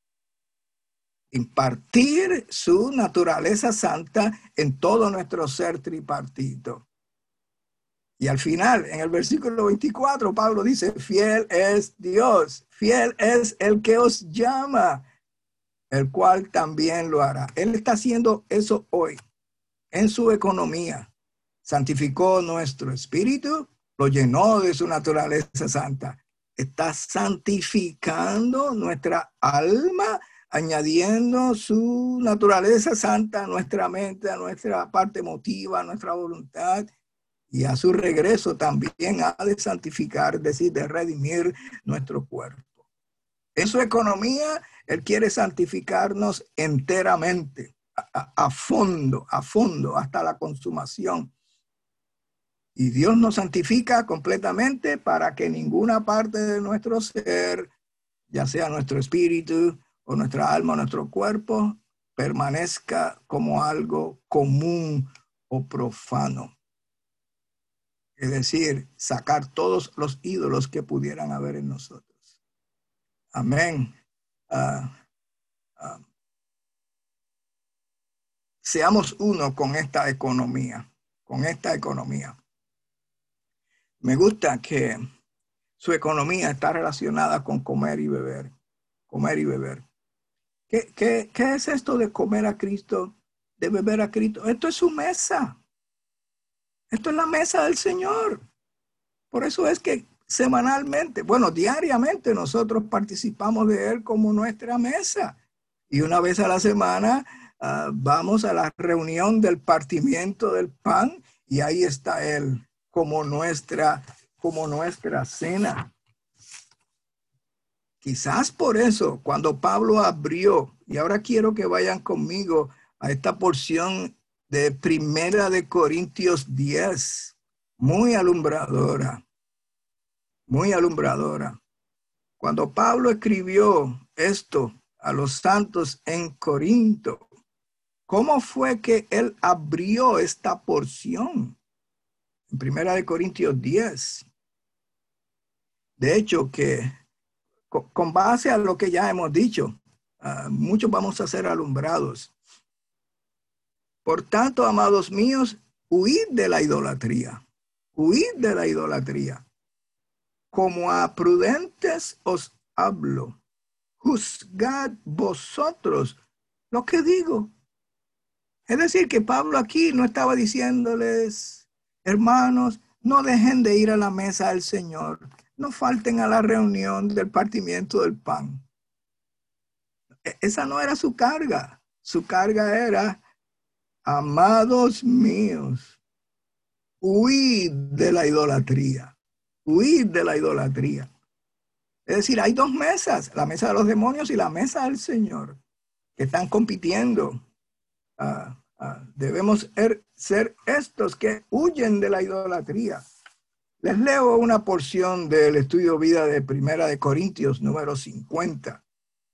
Impartir su naturaleza santa en todo nuestro ser tripartito. Y al final, en el versículo 24, Pablo dice, fiel es Dios, fiel es el que os llama, el cual también lo hará. Él está haciendo eso hoy en su economía. Santificó nuestro espíritu, lo llenó de su naturaleza santa. Está santificando nuestra alma, añadiendo su naturaleza santa a nuestra mente, a nuestra parte emotiva, a nuestra voluntad. Y a su regreso también ha de santificar, es decir, de redimir nuestro cuerpo. En su economía, Él quiere santificarnos enteramente, a fondo, hasta la consumación. Y Dios nos santifica completamente para que ninguna parte de nuestro ser, ya sea nuestro espíritu o nuestra alma o nuestro cuerpo, permanezca como algo común o profano. Es decir, sacar todos los ídolos que pudieran haber en nosotros. Amén. Seamos uno con esta economía, Me gusta que su economía está relacionada con comer y beber. ¿Qué es esto de comer a Cristo, de beber a Cristo? Esto es su mesa. Esto es la mesa del Señor. Por eso es que semanalmente, diariamente nosotros participamos de Él como nuestra mesa. Y una vez a la semana vamos a la reunión del partimiento del pan y ahí está Él como nuestra cena. Quizás por eso, cuando Pablo abrió, y ahora quiero que vayan conmigo a esta porción de 1 Corintios 10, muy alumbradora. Cuando Pablo escribió esto a los santos en Corinto, ¿cómo fue que él abrió esta porción? En 1 Corintios 10. De hecho, que con base a lo que ya hemos dicho, muchos vamos a ser alumbrados. Por tanto, amados míos, huid de la idolatría. Como a prudentes os hablo, juzgad vosotros lo que digo. Es decir, que Pablo aquí no estaba diciéndoles, hermanos, no dejen de ir a la mesa del Señor, no falten a la reunión del partimiento del pan. Esa no era su carga. Su carga era, amados míos, huid de la idolatría, huid de la idolatría. Es decir, hay dos mesas, la mesa de los demonios y la mesa del Señor, que están compitiendo. Debemos ser estos que huyen de la idolatría. Les leo una porción del estudio vida de Primera de Corintios, número 50.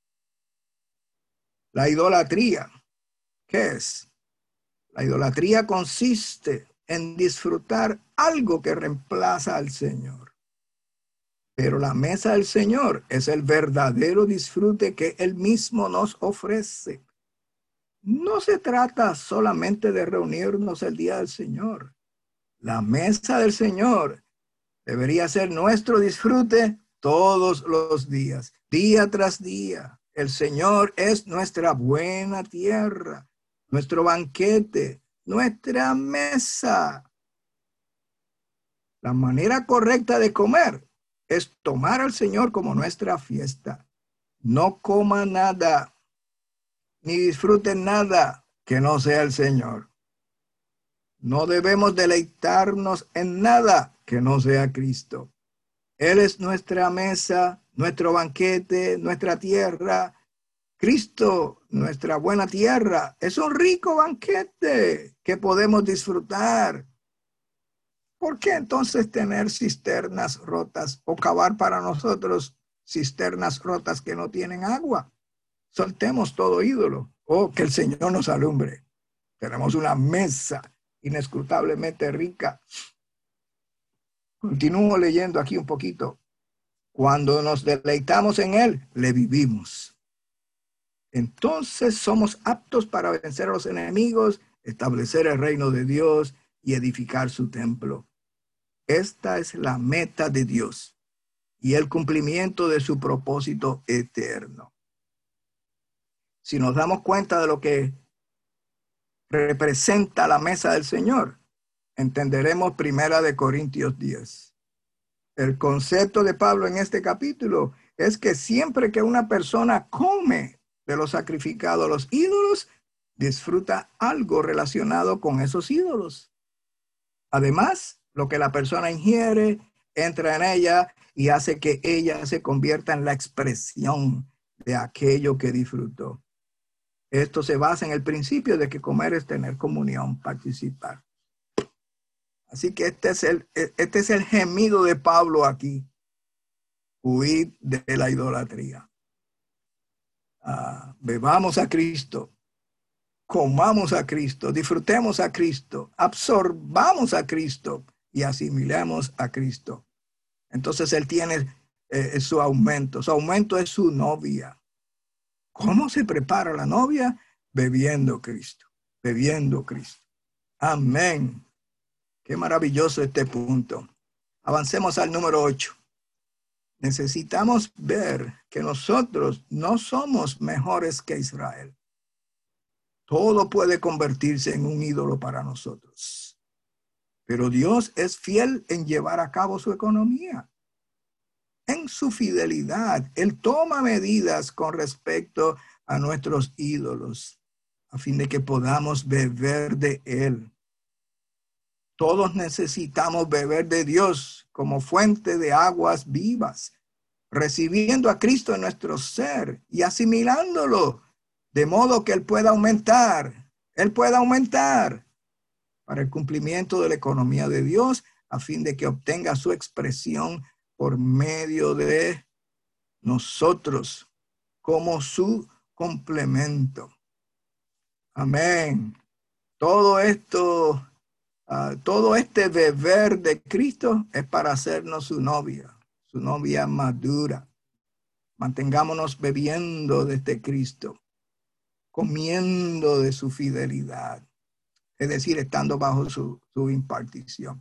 La idolatría, ¿qué es? La idolatría consiste en disfrutar algo que reemplaza al Señor. Pero la mesa del Señor es el verdadero disfrute que Él mismo nos ofrece. No se trata solamente de reunirnos el día del Señor. La mesa del Señor debería ser nuestro disfrute todos los días, día tras día. El Señor es nuestra buena tierra, nuestro banquete, nuestra mesa. La manera correcta de comer es tomar al Señor como nuestra fiesta. No coma nada, ni disfruten nada que no sea el Señor. No debemos deleitarnos en nada que no sea Cristo. Él es nuestra mesa, nuestro banquete, nuestra tierra. Cristo, nuestra buena tierra, es un rico banquete que podemos disfrutar. ¿Por qué entonces tener cisternas rotas o cavar para nosotros cisternas rotas que no tienen agua? Soltemos todo ídolo. Oh, que el Señor nos alumbre. Tenemos una mesa inescrutablemente rica. Continúo leyendo aquí un poquito. Cuando nos deleitamos en Él, le vivimos. Entonces somos aptos para vencer a los enemigos, establecer el reino de Dios y edificar su templo. Esta es la meta de Dios y el cumplimiento de su propósito eterno. Si nos damos cuenta de lo que representa la mesa del Señor, entenderemos Primera de Corintios 10. El concepto de Pablo en este capítulo es que siempre que una persona come de lo sacrificado a los ídolos, disfruta algo relacionado con esos ídolos. Además, lo que la persona ingiere entra en ella y hace que ella se convierta en la expresión de aquello que disfrutó. Esto se basa en el principio de que comer es tener comunión, participar. Así que este es el gemido de Pablo aquí. Huid de la idolatría. Bebamos a Cristo, comamos a Cristo, disfrutemos a Cristo, absorbamos a Cristo y asimilemos a Cristo. Entonces Él tiene su aumento. Su aumento es su novia. ¿Cómo se prepara la novia? Bebiendo Cristo, bebiendo Cristo. Amén. Qué maravilloso este punto. Avancemos al número 8. Necesitamos ver que nosotros no somos mejores que Israel. Todo puede convertirse en un ídolo para nosotros. Pero Dios es fiel en llevar a cabo su economía. En su fidelidad, Él toma medidas con respecto a nuestros ídolos, a fin de que podamos beber de Él. Todos necesitamos beber de Dios como fuente de aguas vivas, recibiendo a Cristo en nuestro ser y asimilándolo, de modo que Él pueda aumentar. Él pueda aumentar para el cumplimiento de la economía de Dios, a fin de que obtenga su expresión por medio de nosotros como su complemento. Amén. Todo esto, todo este beber de Cristo es para hacernos su novia madura. Mantengámonos bebiendo de este Cristo, comiendo de su fidelidad, es decir, estando bajo su impartición.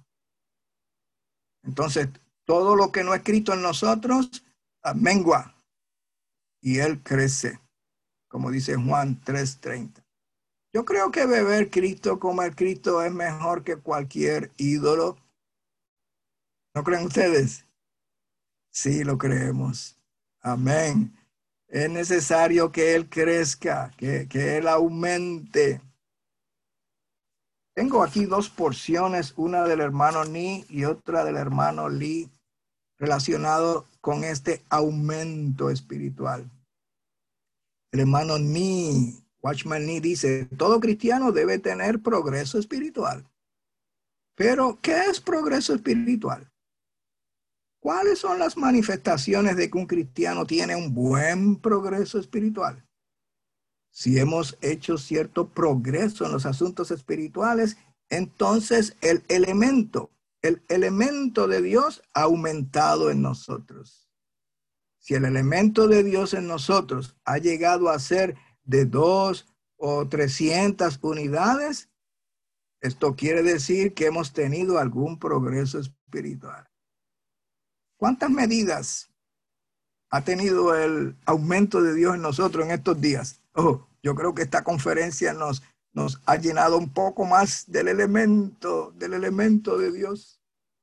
Entonces, todo lo que no es Cristo en nosotros, mengua y él crece, como dice Juan 3:30. Yo creo que beber Cristo, comer Cristo es mejor que cualquier ídolo. ¿No creen ustedes? Sí, lo creemos. Amén. Es necesario que Él crezca, que Él aumente. Tengo aquí 2 porciones, una del hermano Ni y otra del hermano Lee, relacionado con este aumento espiritual. El hermano Ni, Watchman Nee, dice, todo cristiano debe tener progreso espiritual. Pero, ¿qué es progreso espiritual? ¿Cuáles son las manifestaciones de que un cristiano tiene un buen progreso espiritual? Si hemos hecho cierto progreso en los asuntos espirituales, entonces el elemento de Dios ha aumentado en nosotros. Si el elemento de Dios en nosotros ha llegado a ser de 2 o 300 unidades, esto quiere decir que hemos tenido algún progreso espiritual. ¿Cuántas medidas ha tenido el aumento de Dios en nosotros en estos días? Yo creo que esta conferencia nos ha llenado un poco más del elemento de Dios.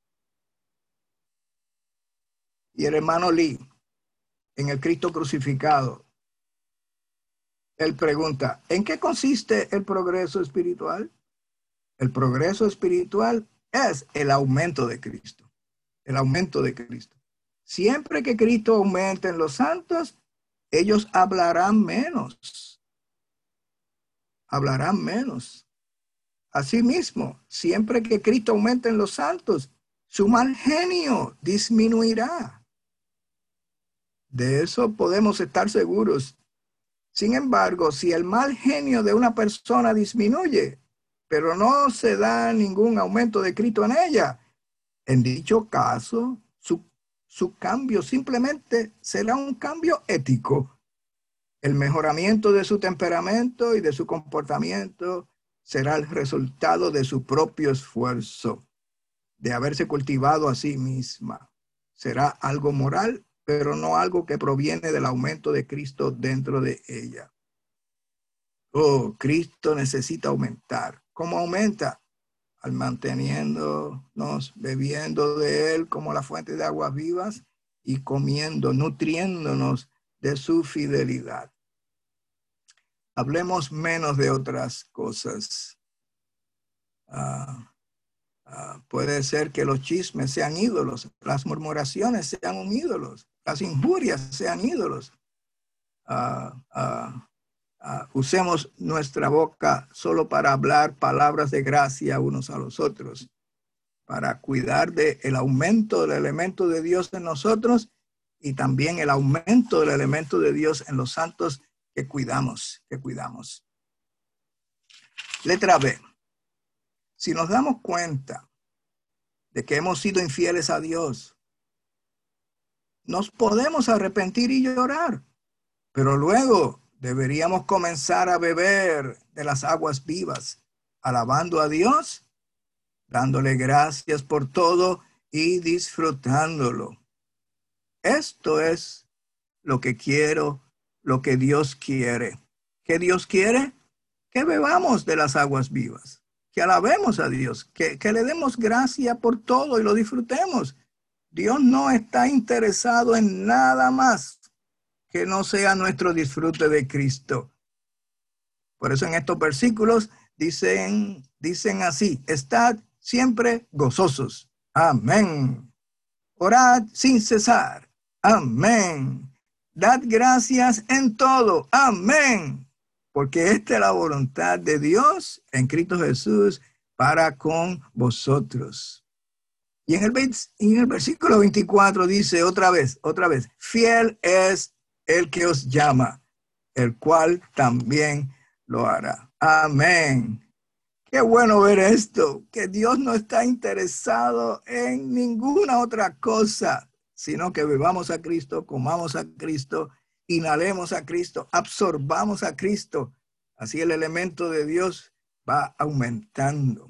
Y el hermano Lee, en el Cristo crucificado, él pregunta, ¿en qué consiste el progreso espiritual? El progreso espiritual es el aumento de Cristo. El aumento de Cristo. Siempre que Cristo aumente en los santos, ellos hablarán menos. Hablarán menos. Asimismo, siempre que Cristo aumente en los santos, su mal genio disminuirá. De eso podemos estar seguros. Sin embargo, si el mal genio de una persona disminuye, pero no se da ningún aumento de Cristo en ella, en dicho caso, su cambio simplemente será un cambio ético. El mejoramiento de su temperamento y de su comportamiento será el resultado de su propio esfuerzo, de haberse cultivado a sí misma. Será algo moral, pero no algo que proviene del aumento de Cristo dentro de ella. Cristo necesita aumentar. ¿Cómo aumenta? Al manteniéndonos, bebiendo de Él como la fuente de aguas vivas y comiendo, nutriéndonos de su fidelidad. Hablemos menos de otras cosas. Puede ser que los chismes sean ídolos, las murmuraciones sean ídolos, las injurias sean ídolos. Usemos nuestra boca solo para hablar palabras de gracia unos a los otros, para cuidar del aumento del elemento de Dios en nosotros y también el aumento del elemento de Dios en los santos que cuidamos. Letra B. Si nos damos cuenta de que hemos sido infieles a Dios, nos podemos arrepentir y llorar, pero luego deberíamos comenzar a beber de las aguas vivas, alabando a Dios, dándole gracias por todo y disfrutándolo. Esto es lo que quiero, lo que Dios quiere. ¿Qué Dios quiere? Que bebamos de las aguas vivas, que alabemos a Dios, que le demos gracia por todo y lo disfrutemos. Dios no está interesado en nada más que no sea nuestro disfrute de Cristo. Por eso en estos versículos dicen así: estad siempre gozosos. Amén. Orad sin cesar. Amén. Dad gracias en todo. Amén. Porque esta es la voluntad de Dios en Cristo Jesús para con vosotros. Y en el versículo 24 dice otra vez, fiel es el que os llama, el cual también lo hará. Amén. Qué bueno ver esto, que Dios no está interesado en ninguna otra cosa, sino que bebamos a Cristo, comamos a Cristo, inhalemos a Cristo, absorbamos a Cristo. Así el elemento de Dios va aumentando.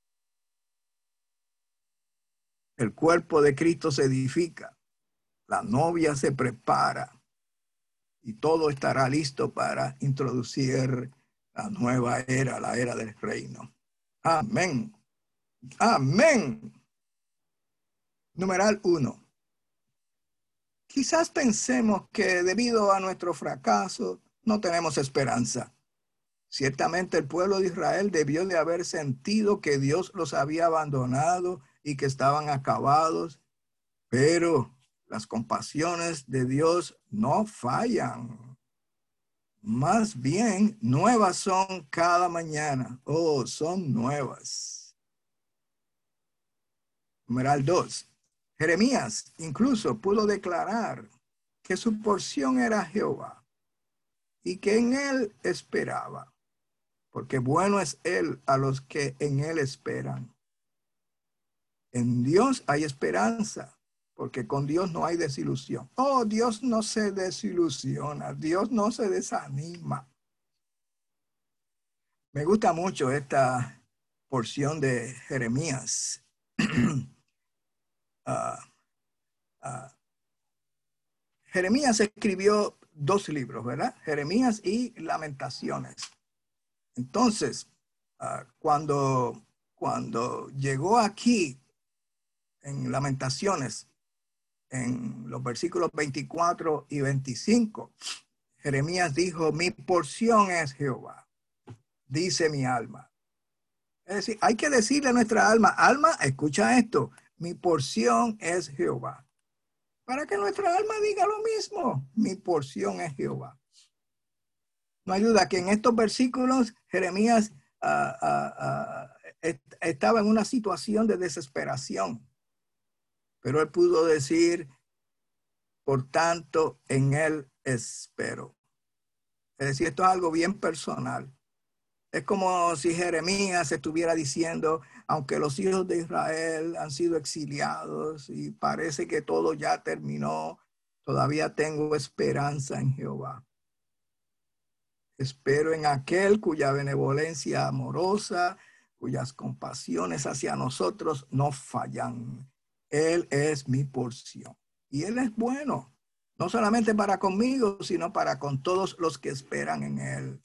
El cuerpo de Cristo se edifica, la novia se prepara. y todo estará listo para introducir la nueva era, la era del reino. Amén. Amén. Numeral 1. Quizás pensemos que debido a nuestro fracaso no tenemos esperanza. Ciertamente el pueblo de Israel debió de haber sentido que Dios los había abandonado y que estaban acabados, pero las compasiones de Dios no fallan. Más bien, nuevas son cada mañana. Oh, son nuevas. Numeral 2. Jeremías incluso pudo declarar que su porción era Jehová y que en él esperaba, porque bueno es él a los que en él esperan. En Dios hay esperanza, porque con Dios no hay desilusión. Oh, Dios no se desilusiona, Dios no se desanima. Me gusta mucho esta porción de Jeremías. Jeremías escribió 2 libros, ¿verdad? Jeremías y Lamentaciones. Entonces, cuando llegó aquí en Lamentaciones, en los versículos 24 y 25, Jeremías dijo, mi porción es Jehová, dice mi alma. Es decir, hay que decirle a nuestra alma, alma, escucha esto, mi porción es Jehová. Para que nuestra alma diga lo mismo, mi porción es Jehová. No hay duda que en estos versículos Jeremías estaba en una situación de desesperación, pero él pudo decir, por tanto, en él espero. Es decir, esto es algo bien personal. Es como si Jeremías estuviera diciendo, aunque los hijos de Israel han sido exiliados y parece que todo ya terminó, todavía tengo esperanza en Jehová. Espero en aquel cuya benevolencia amorosa, cuyas compasiones hacia nosotros no fallan. Él es mi porción. Y él es bueno, no solamente para conmigo, sino para con todos los que esperan en él.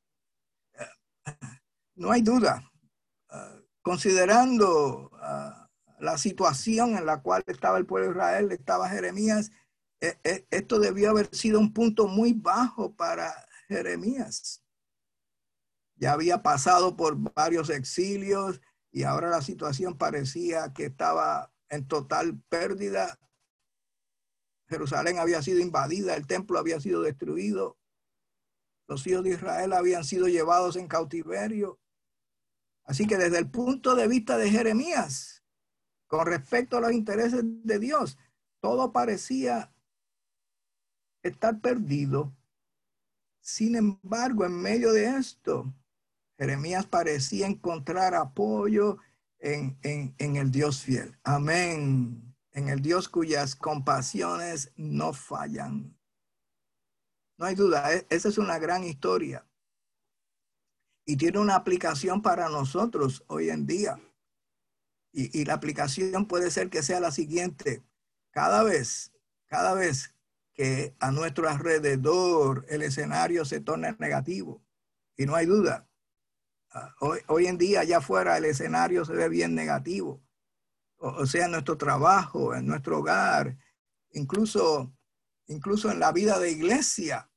No hay duda, considerando la situación en la cual estaba el pueblo de Israel, estaba Jeremías, esto debió haber sido un punto muy bajo para Jeremías. Ya había pasado por varios exilios y ahora la situación parecía que estaba en total pérdida. Jerusalén había sido invadida, el templo había sido destruido, los hijos de Israel habían sido llevados en cautiverio. Así que desde el punto de vista de Jeremías, con respecto a los intereses de Dios, todo parecía estar perdido. Sin embargo, en medio de esto, Jeremías parecía encontrar apoyo en el Dios fiel. Amén. En el Dios cuyas compasiones no fallan. No hay duda, esa es una gran historia. Y tiene una aplicación para nosotros hoy en día. Y la aplicación puede ser que sea la siguiente. Cada vez que a nuestro alrededor el escenario se torna negativo, y no hay duda, hoy en día allá afuera el escenario se ve bien negativo, o sea, en nuestro trabajo, en nuestro hogar, incluso en la vida de iglesia.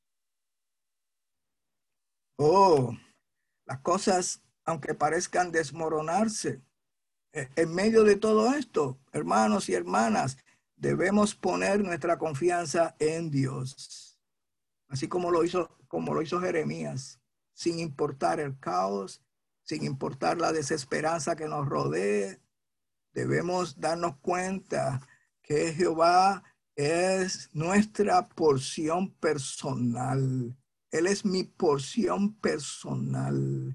Las cosas, aunque parezcan desmoronarse, en medio de todo esto, hermanos y hermanas, debemos poner nuestra confianza en Dios, así como lo hizo Jeremías, sin importar el caos, sin importar la desesperanza que nos rodee. Debemos darnos cuenta que Jehová es nuestra porción personal. Él es mi porción personal.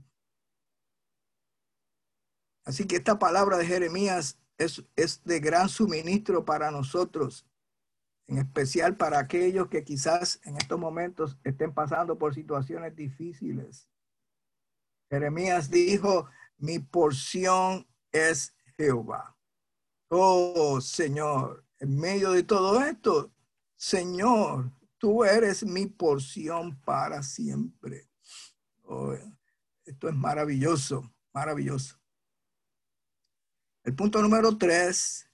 Así que esta palabra de Jeremías es de gran suministro para nosotros, en especial para aquellos que quizás en estos momentos estén pasando por situaciones difíciles. Jeremías dijo, mi porción es Jehová. Oh, Señor, en medio de todo esto, Señor, tú eres mi porción para siempre. Oh, esto es maravilloso, maravilloso. El punto número 3,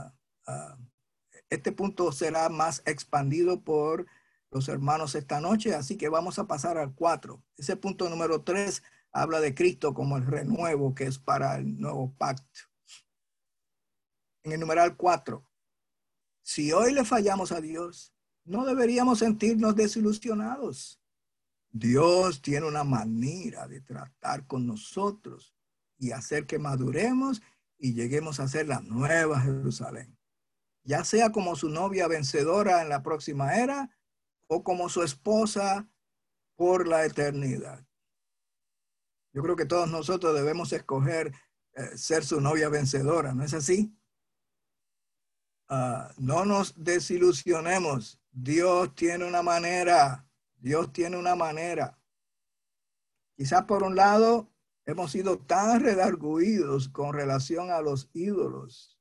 este punto será más expandido por los hermanos esta noche, así que vamos a pasar al 4. Ese punto número 3 habla de Cristo como el renuevo que es para el nuevo pacto. En el numeral 4, si hoy le fallamos a Dios, no deberíamos sentirnos desilusionados. Dios tiene una manera de tratar con nosotros y hacer que maduremos y lleguemos a ser la nueva Jerusalén. Ya sea como su novia vencedora en la próxima era o como su esposa por la eternidad. Yo creo que todos nosotros debemos escoger ser su novia vencedora, ¿no es así? No nos desilusionemos. Dios tiene una manera. Dios tiene una manera. Quizás por un lado hemos sido tan redarguidos con relación a los ídolos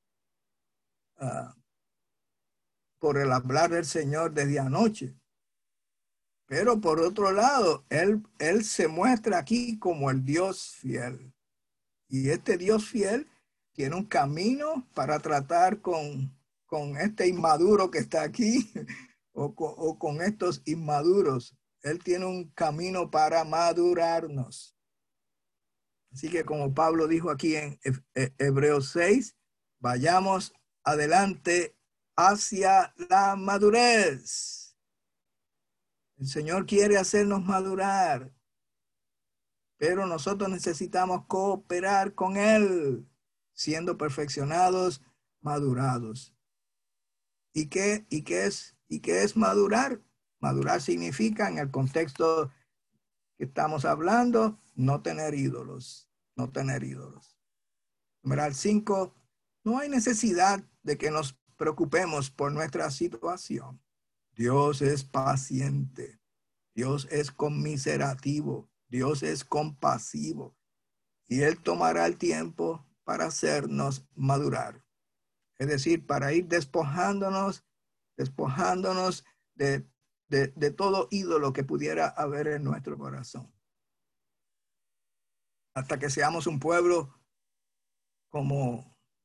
por el hablar del Señor desde anoche. Pero por otro lado, Él se muestra aquí como el Dios fiel. Y este Dios fiel tiene un camino para tratar con este inmaduro que está aquí o con estos inmaduros. Él tiene un camino para madurarnos. Así que como Pablo dijo aquí en Hebreos 6, vayamos adelante hacia la madurez. El Señor quiere hacernos madurar, pero nosotros necesitamos cooperar con Él, siendo perfeccionados, madurados. ¿Y qué es madurar? Madurar significa, en el contexto que estamos hablando, no tener ídolos, no tener ídolos. Numeral 5, no hay necesidad de que nos preocupemos por nuestra situación. Dios es paciente, Dios es conmiserativo, Dios es compasivo y Él tomará el tiempo para hacernos madurar. Es decir, para ir despojándonos de todo ídolo que pudiera haber en nuestro corazón. Hasta que seamos un pueblo como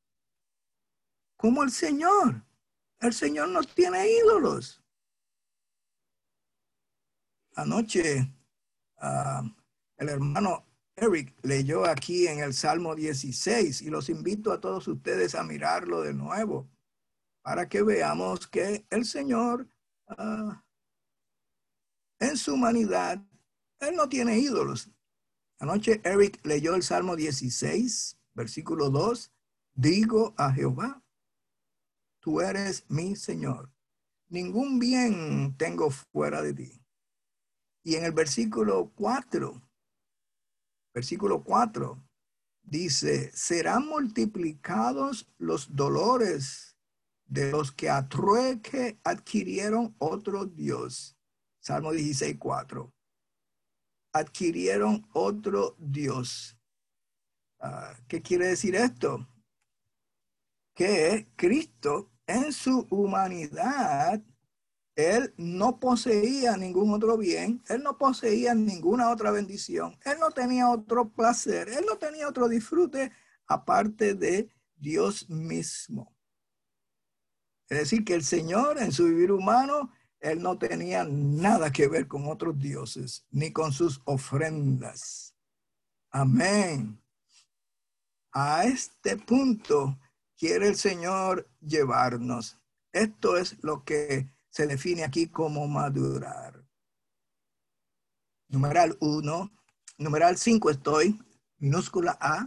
el Señor. El Señor no tiene ídolos. Anoche el hermano Eric leyó aquí en el Salmo 16 y los invito a todos ustedes a mirarlo de nuevo para que veamos que el Señor en su humanidad, Él no tiene ídolos. Anoche Eric leyó el Salmo 16, versículo 2. Digo a Jehová, tú eres mi Señor. Ningún bien tengo fuera de ti. Y en el versículo 4, dice, serán multiplicados los dolores de los que a trueque adquirieron otro Dios. Salmo 16, 4. Adquirieron otro Dios. ¿Qué quiere decir esto? Que Cristo en su humanidad, Él no poseía ningún otro bien, Él no poseía ninguna otra bendición, Él no tenía otro placer, Él no tenía otro disfrute aparte de Dios mismo. Es decir, que el Señor en su vivir humano, Él no tenía nada que ver con otros dioses, ni con sus ofrendas. Amén. A este punto quiere el Señor llevarnos. Esto es lo que se define aquí como madurar. Numeral 1, numeral 5 estoy, minúscula A.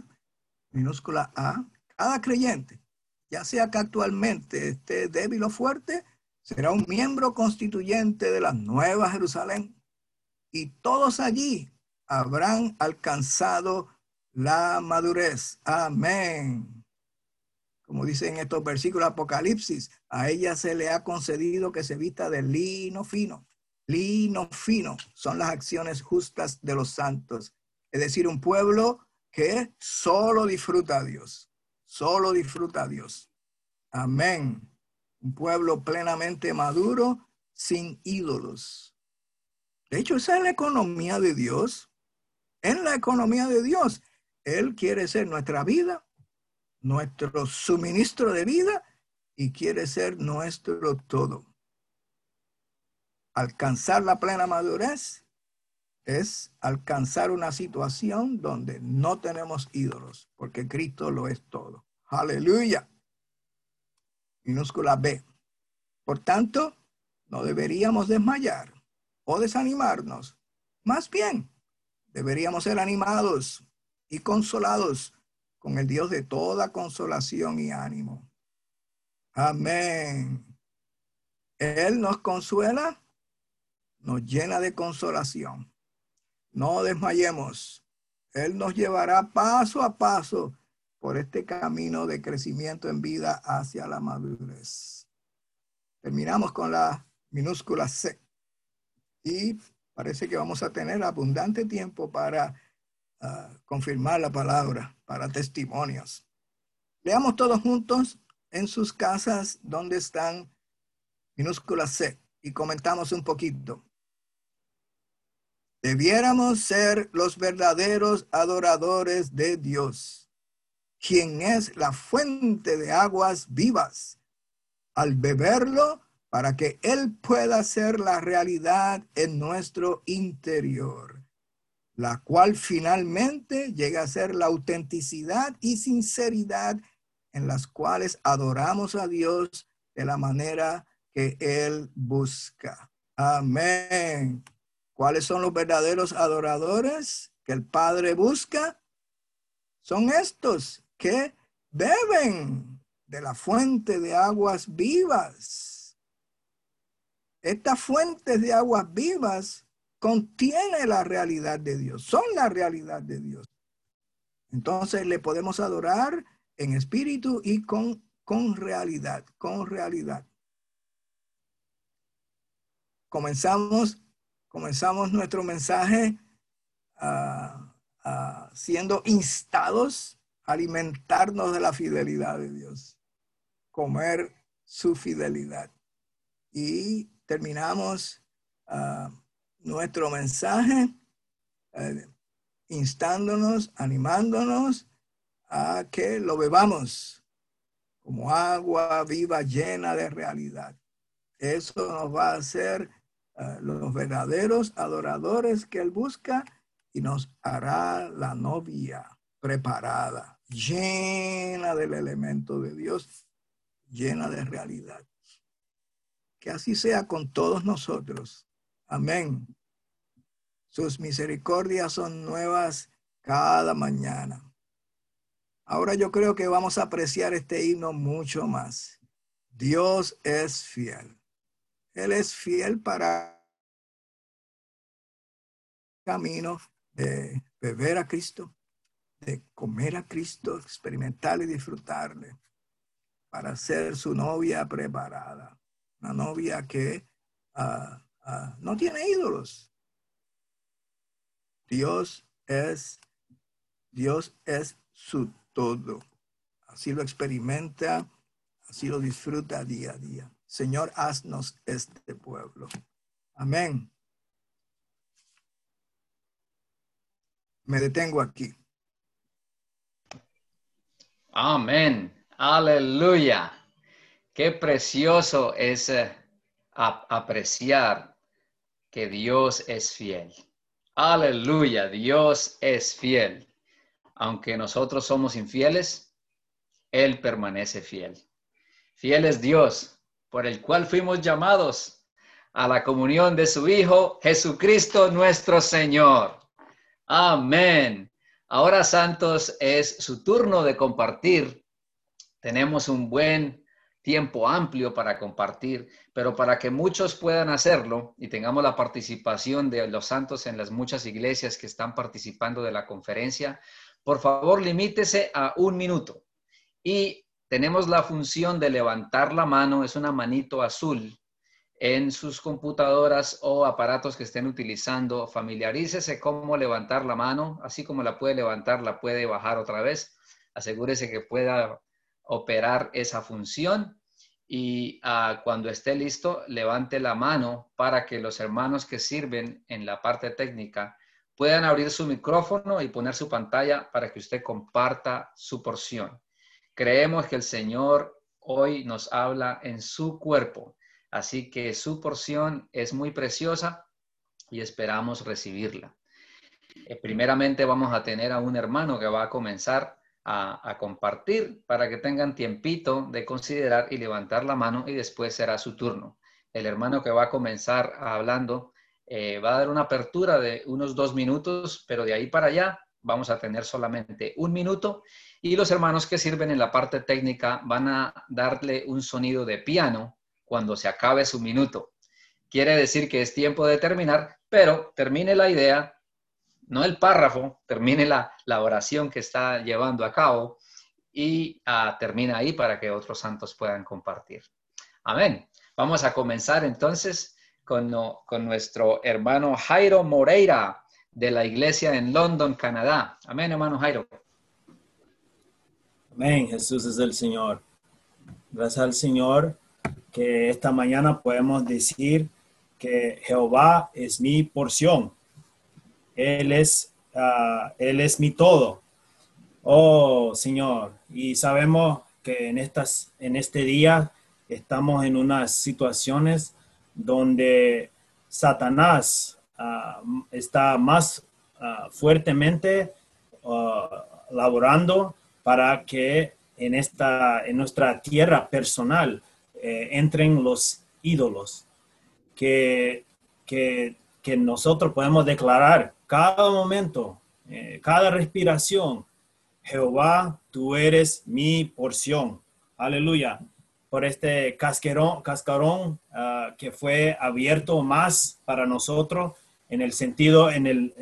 Cada creyente, ya sea que actualmente esté débil o fuerte, será un miembro constituyente de la Nueva Jerusalén. Y todos allí habrán alcanzado la madurez. Amén. Como dice en estos versículos de Apocalipsis, a ella se le ha concedido que se vista de lino fino. Lino fino son las acciones justas de los santos. Es decir, un pueblo que solo disfruta a Dios. Solo disfruta a Dios. Amén. Un pueblo plenamente maduro sin ídolos. De hecho, esa es la economía de Dios. En la economía de Dios, Él quiere ser nuestra vida, nuestro suministro de vida y quiere ser nuestro todo. Alcanzar la plena madurez es alcanzar una situación donde no tenemos ídolos, porque Cristo lo es todo. Aleluya. Minúscula B. Por tanto, no deberíamos desmayar o desanimarnos. Más bien, deberíamos ser animados y consolados con el Dios de toda consolación y ánimo. Amén. Él nos consuela, nos llena de consolación. No desmayemos. Él nos llevará paso a paso por este camino de crecimiento en vida hacia la madurez. Terminamos con la minúscula C. Y parece que vamos a tener abundante tiempo para confirmar la palabra, para testimonios. Leamos todos juntos en sus casas donde están minúscula C y comentamos un poquito. Debiéramos ser los verdaderos adoradores de Dios, quien es la fuente de aguas vivas. Al beberlo, para que Él pueda ser la realidad en nuestro interior, la cual finalmente llega a ser la autenticidad y sinceridad en las cuales adoramos a Dios de la manera que Él busca. Amén. ¿Cuáles son los verdaderos adoradores que el Padre busca? Son estos que beben de la fuente de aguas vivas. Estas fuentes de aguas vivas contiene la realidad de Dios, son la realidad de Dios. Entonces le podemos adorar en espíritu y con realidad, con realidad. Comenzamos nuestro mensaje siendo instados a alimentarnos de la fidelidad de Dios, comer su fidelidad. Y terminamos nuestro mensaje instándonos, animándonos a que lo bebamos como agua viva llena de realidad. Eso nos va a hacer los verdaderos adoradores que Él busca y nos hará la novia preparada, llena del elemento de Dios, llena de realidad. Que así sea con todos nosotros. Amén. Sus misericordias son nuevas cada mañana. Ahora yo creo que vamos a apreciar este himno mucho más. Dios es fiel. Él es fiel para el camino de beber a Cristo, de comer a Cristo, experimentar y disfrutarle, para ser su novia preparada. Una novia que no tiene ídolos. Dios es su todo. Así lo experimenta, así lo disfruta día a día. Señor, haznos este pueblo. Amén. Me detengo aquí. Amén. Aleluya. Qué precioso es apreciar que Dios es fiel. Aleluya, Dios es fiel. Aunque nosotros somos infieles, Él permanece fiel. Fiel es Dios, por el cual fuimos llamados a la comunión de su Hijo, Jesucristo nuestro Señor. Amén. Ahora, santos, es su turno de compartir. Tenemos un buen tiempo amplio para compartir, pero para que muchos puedan hacerlo y tengamos la participación de los santos en las muchas iglesias que están participando de la conferencia, por favor, limítese a 1 minuto. Y tenemos la función de levantar la mano, es una manito azul en sus computadoras o aparatos que estén utilizando. Familiarícese cómo levantar la mano, así como la puede levantar, la puede bajar otra vez. Asegúrese que pueda operar esa función y cuando esté listo, levante la mano para que los hermanos que sirven en la parte técnica puedan abrir su micrófono y poner su pantalla para que usted comparta su porción. Creemos que el Señor hoy nos habla en su cuerpo, así que su porción es muy preciosa y esperamos recibirla. Primeramente vamos a tener a un hermano que va a comenzar a compartir para que tengan tiempito de considerar y levantar la mano, y después será su turno. El hermano que va a comenzar hablando va a dar una apertura de unos 2 minutos, pero de ahí para allá vamos a tener solamente 1 minuto, y los hermanos que sirven en la parte técnica van a darle un sonido de piano cuando se acabe su minuto. Quiere decir que es tiempo de terminar, pero termine la idea, no el párrafo, termine la oración que está llevando a cabo y termina ahí para que otros santos puedan compartir. Amén. Vamos a comenzar entonces con nuestro hermano Jairo Moreira de la iglesia en London, Canadá. Amén, hermano Jairo. Amén. Jesús es el Señor. Gracias al Señor que esta mañana podemos decir que Jehová es mi porción. Él es mi todo. Oh, Señor. Y sabemos que en este día estamos en unas situaciones donde Satanás está más fuertemente laborando para que en nuestra tierra personal entren los ídolos que nosotros podemos declarar cada momento, cada respiración. Jehová, tú eres mi porción. Aleluya. Por este cascarón que fue abierto más para nosotros en el sentido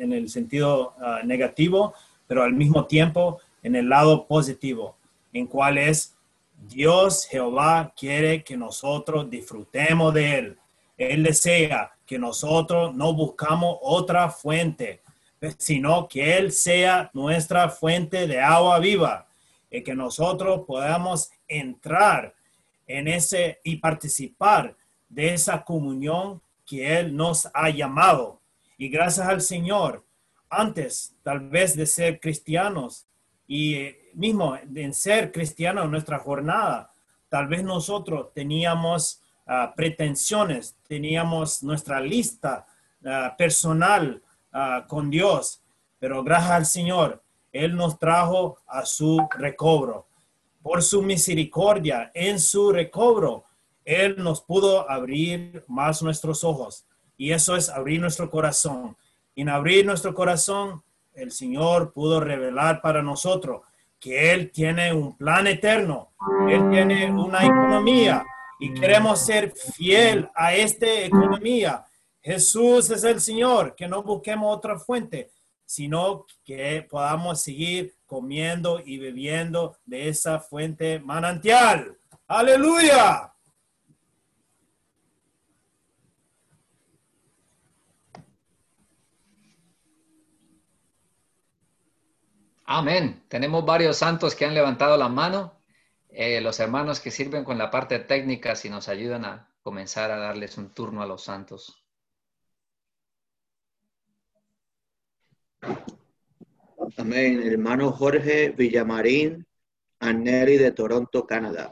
negativo, pero al mismo tiempo en el lado positivo, en cual es Dios, Jehová, quiere que nosotros disfrutemos de Él. Él desea que nosotros no buscamos otra fuente, sino que Él sea nuestra fuente de agua viva, y que nosotros podamos entrar en ese y participar de esa comunión que Él nos ha llamado. Y gracias al Señor, antes tal vez de ser cristianos y mismo en ser cristianos en nuestra jornada, tal vez nosotros teníamos pretensiones, teníamos nuestra lista personal con Dios, pero gracias al Señor, Él nos trajo a su recobro. Por su misericordia, en su recobro, Él nos pudo abrir más nuestros ojos. Y eso es abrir nuestro corazón. Y en abrir nuestro corazón, el Señor pudo revelar para nosotros que Él tiene un plan eterno. Él tiene una economía y queremos ser fiel a esta economía. Jesús es el Señor, que no busquemos otra fuente, sino que podamos seguir comiendo y bebiendo de esa fuente manantial. ¡Aleluya! Amén. Tenemos varios santos que han levantado la mano. Los hermanos que sirven con la parte técnica, si nos ayudan a comenzar a darles un turno a los santos. Amén. Hermano Jorge Villamarín Anneri de Toronto, Canadá.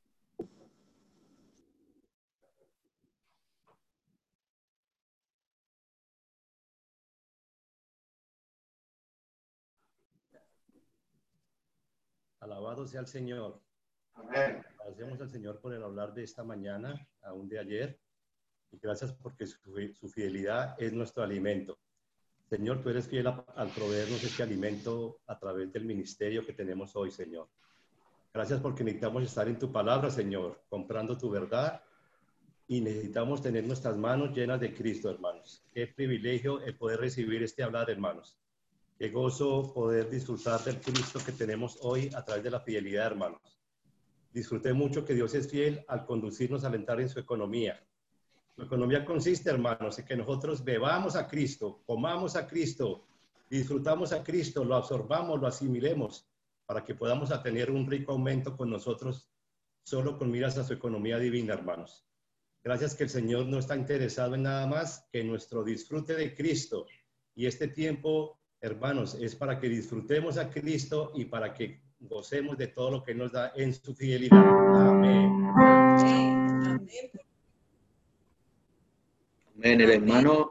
Alabado sea el Señor. Amén. Agradecemos al Señor por el hablar de esta mañana, aún de ayer, y gracias porque su fidelidad es nuestro alimento. Señor, tú eres fiel al proveernos este alimento a través del ministerio que tenemos hoy, Señor. Gracias porque necesitamos estar en tu palabra, Señor, comprando tu verdad, y necesitamos tener nuestras manos llenas de Cristo, hermanos. Qué privilegio el poder recibir este hablar, hermanos. Qué gozo poder disfrutar del Cristo que tenemos hoy a través de la fidelidad, hermanos. Disfruté mucho que Dios es fiel al conducirnos a entrar en su economía. Su economía consiste, hermanos, en que nosotros bebamos a Cristo, comamos a Cristo, disfrutamos a Cristo, lo absorbamos, lo asimilemos, para que podamos tener un rico aumento con nosotros solo con miras a su economía divina, hermanos. Gracias que el Señor no está interesado en nada más que nuestro disfrute de Cristo. Y este tiempo, hermanos, es para que disfrutemos a Cristo y para que gocemos de todo lo que nos da en su fidelidad. Amén. Amén. Amén. El hermano.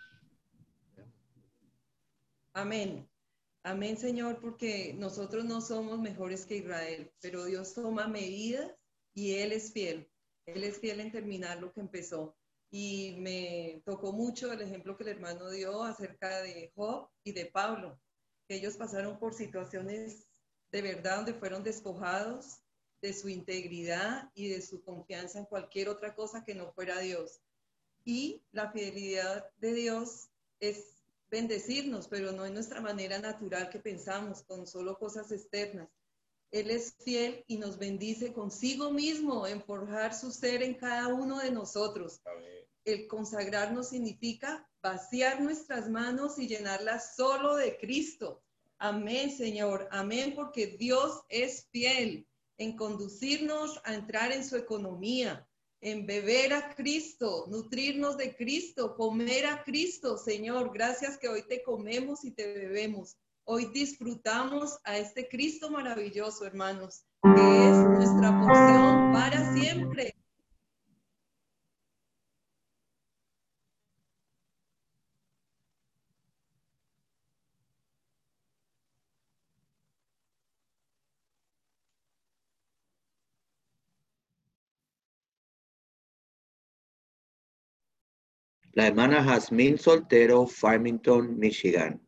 Amén. Amén, Señor, porque nosotros no somos mejores que Israel, pero Dios toma medidas y Él es fiel. Él es fiel en terminar lo que empezó. Y me tocó mucho el ejemplo que el hermano dio acerca de Job y de Pablo, que ellos pasaron por situaciones de verdad donde fueron despojados de su integridad y de su confianza en cualquier otra cosa que no fuera Dios. Y la fidelidad de Dios es bendecirnos, pero no en nuestra manera natural que pensamos, con solo cosas externas. Él es fiel y nos bendice consigo mismo en forjar su ser en cada uno de nosotros. El consagrarnos significa vaciar nuestras manos y llenarlas solo de Cristo. Amén, Señor. Amén, porque Dios es fiel en conducirnos a entrar en su economía, en beber a Cristo, nutrirnos de Cristo, comer a Cristo. Señor, gracias que hoy te comemos y te bebemos. Hoy disfrutamos a este Cristo maravilloso, hermanos, que es nuestra porción para siempre. La hermana Jazmín Soltero, Farmington, Michigan.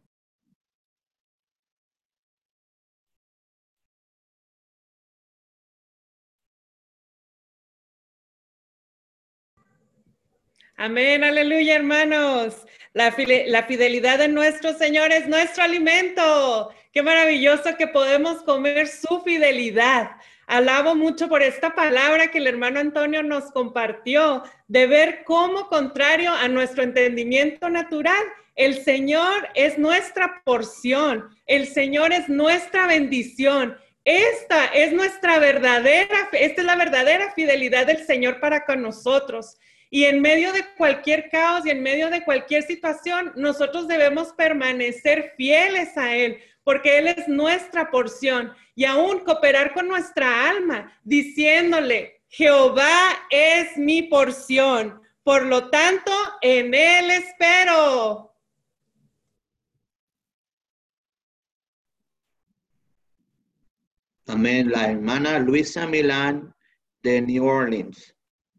Amén, aleluya, hermanos. La fidelidad de nuestro Señor es nuestro alimento. Qué maravilloso que podemos comer su fidelidad. Alabo mucho por esta palabra que el hermano Antonio nos compartió, de ver cómo, contrario a nuestro entendimiento natural, el Señor es nuestra porción, el Señor es nuestra bendición. Esta es la verdadera fidelidad del Señor para con nosotros. Y en medio de cualquier caos y en medio de cualquier situación, nosotros debemos permanecer fieles a Él, porque Él es nuestra porción. Y aún cooperar con nuestra alma, diciéndole, Jehová es mi porción. Por lo tanto, en Él espero. Amén. La hermana Luisa Milán de New Orleans.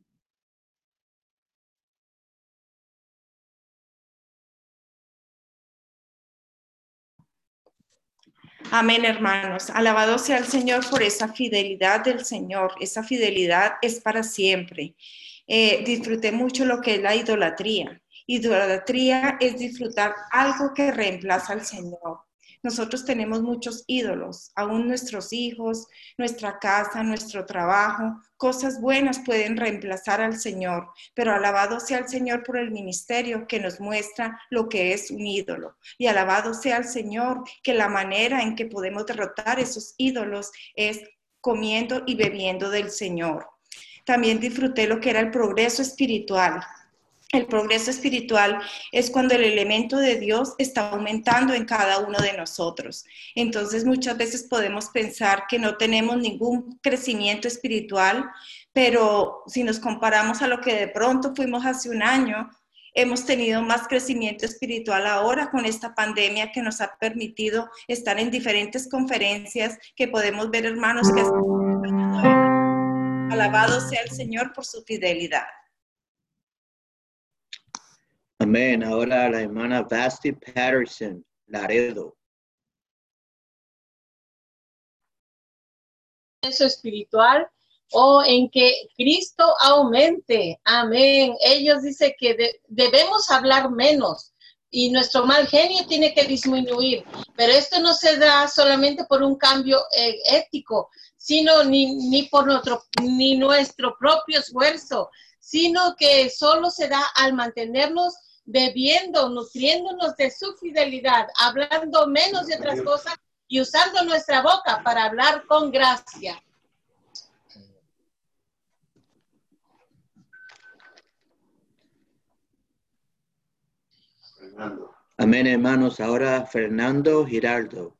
Amén, hermanos. Alabado sea el Señor por esa fidelidad del Señor. Esa fidelidad es para siempre. Disfruté mucho lo que es la idolatría. Idolatría es disfrutar algo que reemplaza al Señor. Nosotros tenemos muchos ídolos, aún nuestros hijos, nuestra casa, nuestro trabajo, cosas buenas pueden reemplazar al Señor, pero alabado sea el Señor por el ministerio que nos muestra lo que es un ídolo. Y alabado sea el Señor que la manera en que podemos derrotar esos ídolos es comiendo y bebiendo del Señor. También disfruté lo que era el progreso espiritual. El progreso espiritual es cuando el elemento de Dios está aumentando en cada uno de nosotros. Entonces muchas veces podemos pensar que no tenemos ningún crecimiento espiritual, pero si nos comparamos a lo que de pronto fuimos hace un año, hemos tenido más crecimiento espiritual ahora con esta pandemia que nos ha permitido estar en diferentes conferencias que podemos ver hermanos que alabado sea el Señor por su fidelidad. Amén. Ahora la hermana Basti Patterson, Laredo. Espiritual o en que Cristo aumente. Amén. Ellos dicen que debemos hablar menos y nuestro mal genio tiene que disminuir. Pero esto no se da solamente por un cambio ético, sino ni por nuestro propio esfuerzo, sino que solo se da al mantenernos bebiendo, nutriéndonos de su fidelidad, hablando menos de otras cosas y usando nuestra boca para hablar con gracia. Amén, hermanos. Ahora Fernando Giraldo.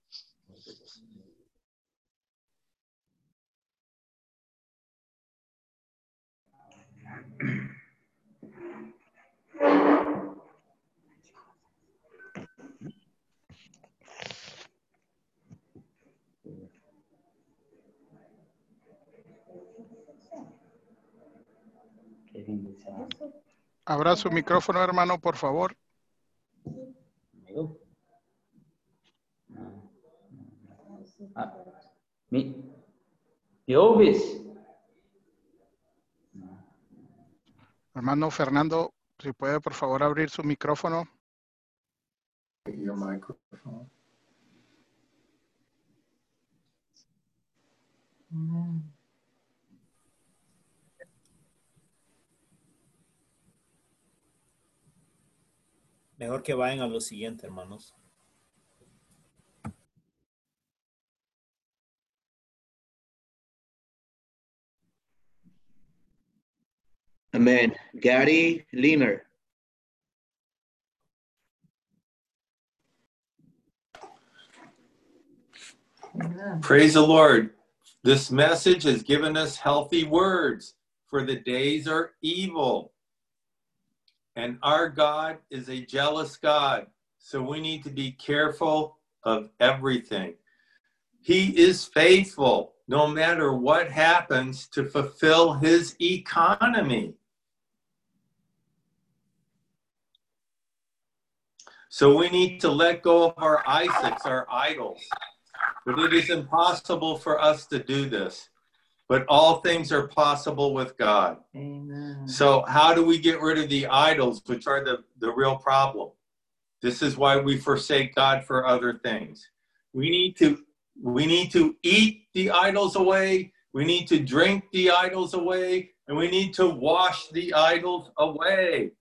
Abra su micrófono, hermano, por favor. ¿Me ouves? Hermano Fernando, si puede, por favor, abrir su micrófono. Your microphone. Mejor que vayan a lo siguiente, hermanos. Amén. Gary Limer. Praise the Lord. This message has given us healthy words, for the days are evil. And our God is a jealous God, so we need to be careful of everything. He is faithful, no matter what happens, to fulfill his economy. So we need to let go of our Isaacs, our idols. But it is impossible for us to do this. But all things are possible with God. Amen. So how do we get rid of the idols, which are the real problem? This is why we forsake God for other things. We need to eat the idols away. We need to drink the idols away. And we need to wash the idols away.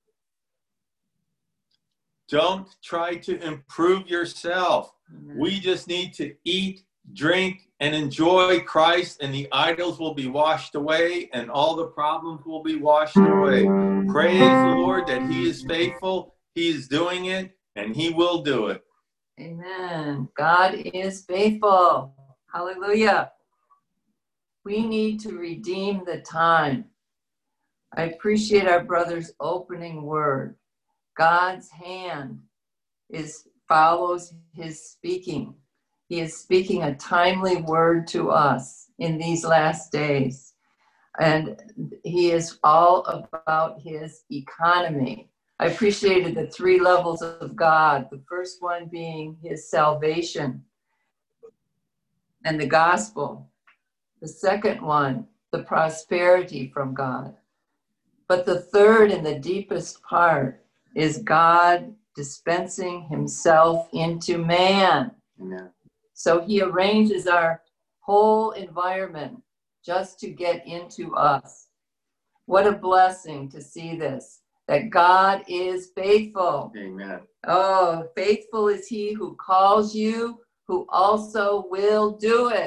Don't try to improve yourself. Amen. We just need to eat, drink, and enjoy Christ, and the idols will be washed away, and all the problems will be washed away. Praise the Lord that he is faithful, he is doing it, and he will do it. Amen. God is faithful. Hallelujah. We need to redeem the time. I appreciate our brother's opening word. God's hand follows his speaking. He is speaking a timely word to us in these last days. And he is all about his economy. I appreciated the 3 levels of God. The first one being his salvation and the gospel. The second one, the prosperity from God. But the third and the deepest part is God dispensing himself into man. Amen. So he arranges our whole environment just to get into us. What a blessing to see this, that God is faithful. Amen. Oh, faithful is he who calls you, who also will do it.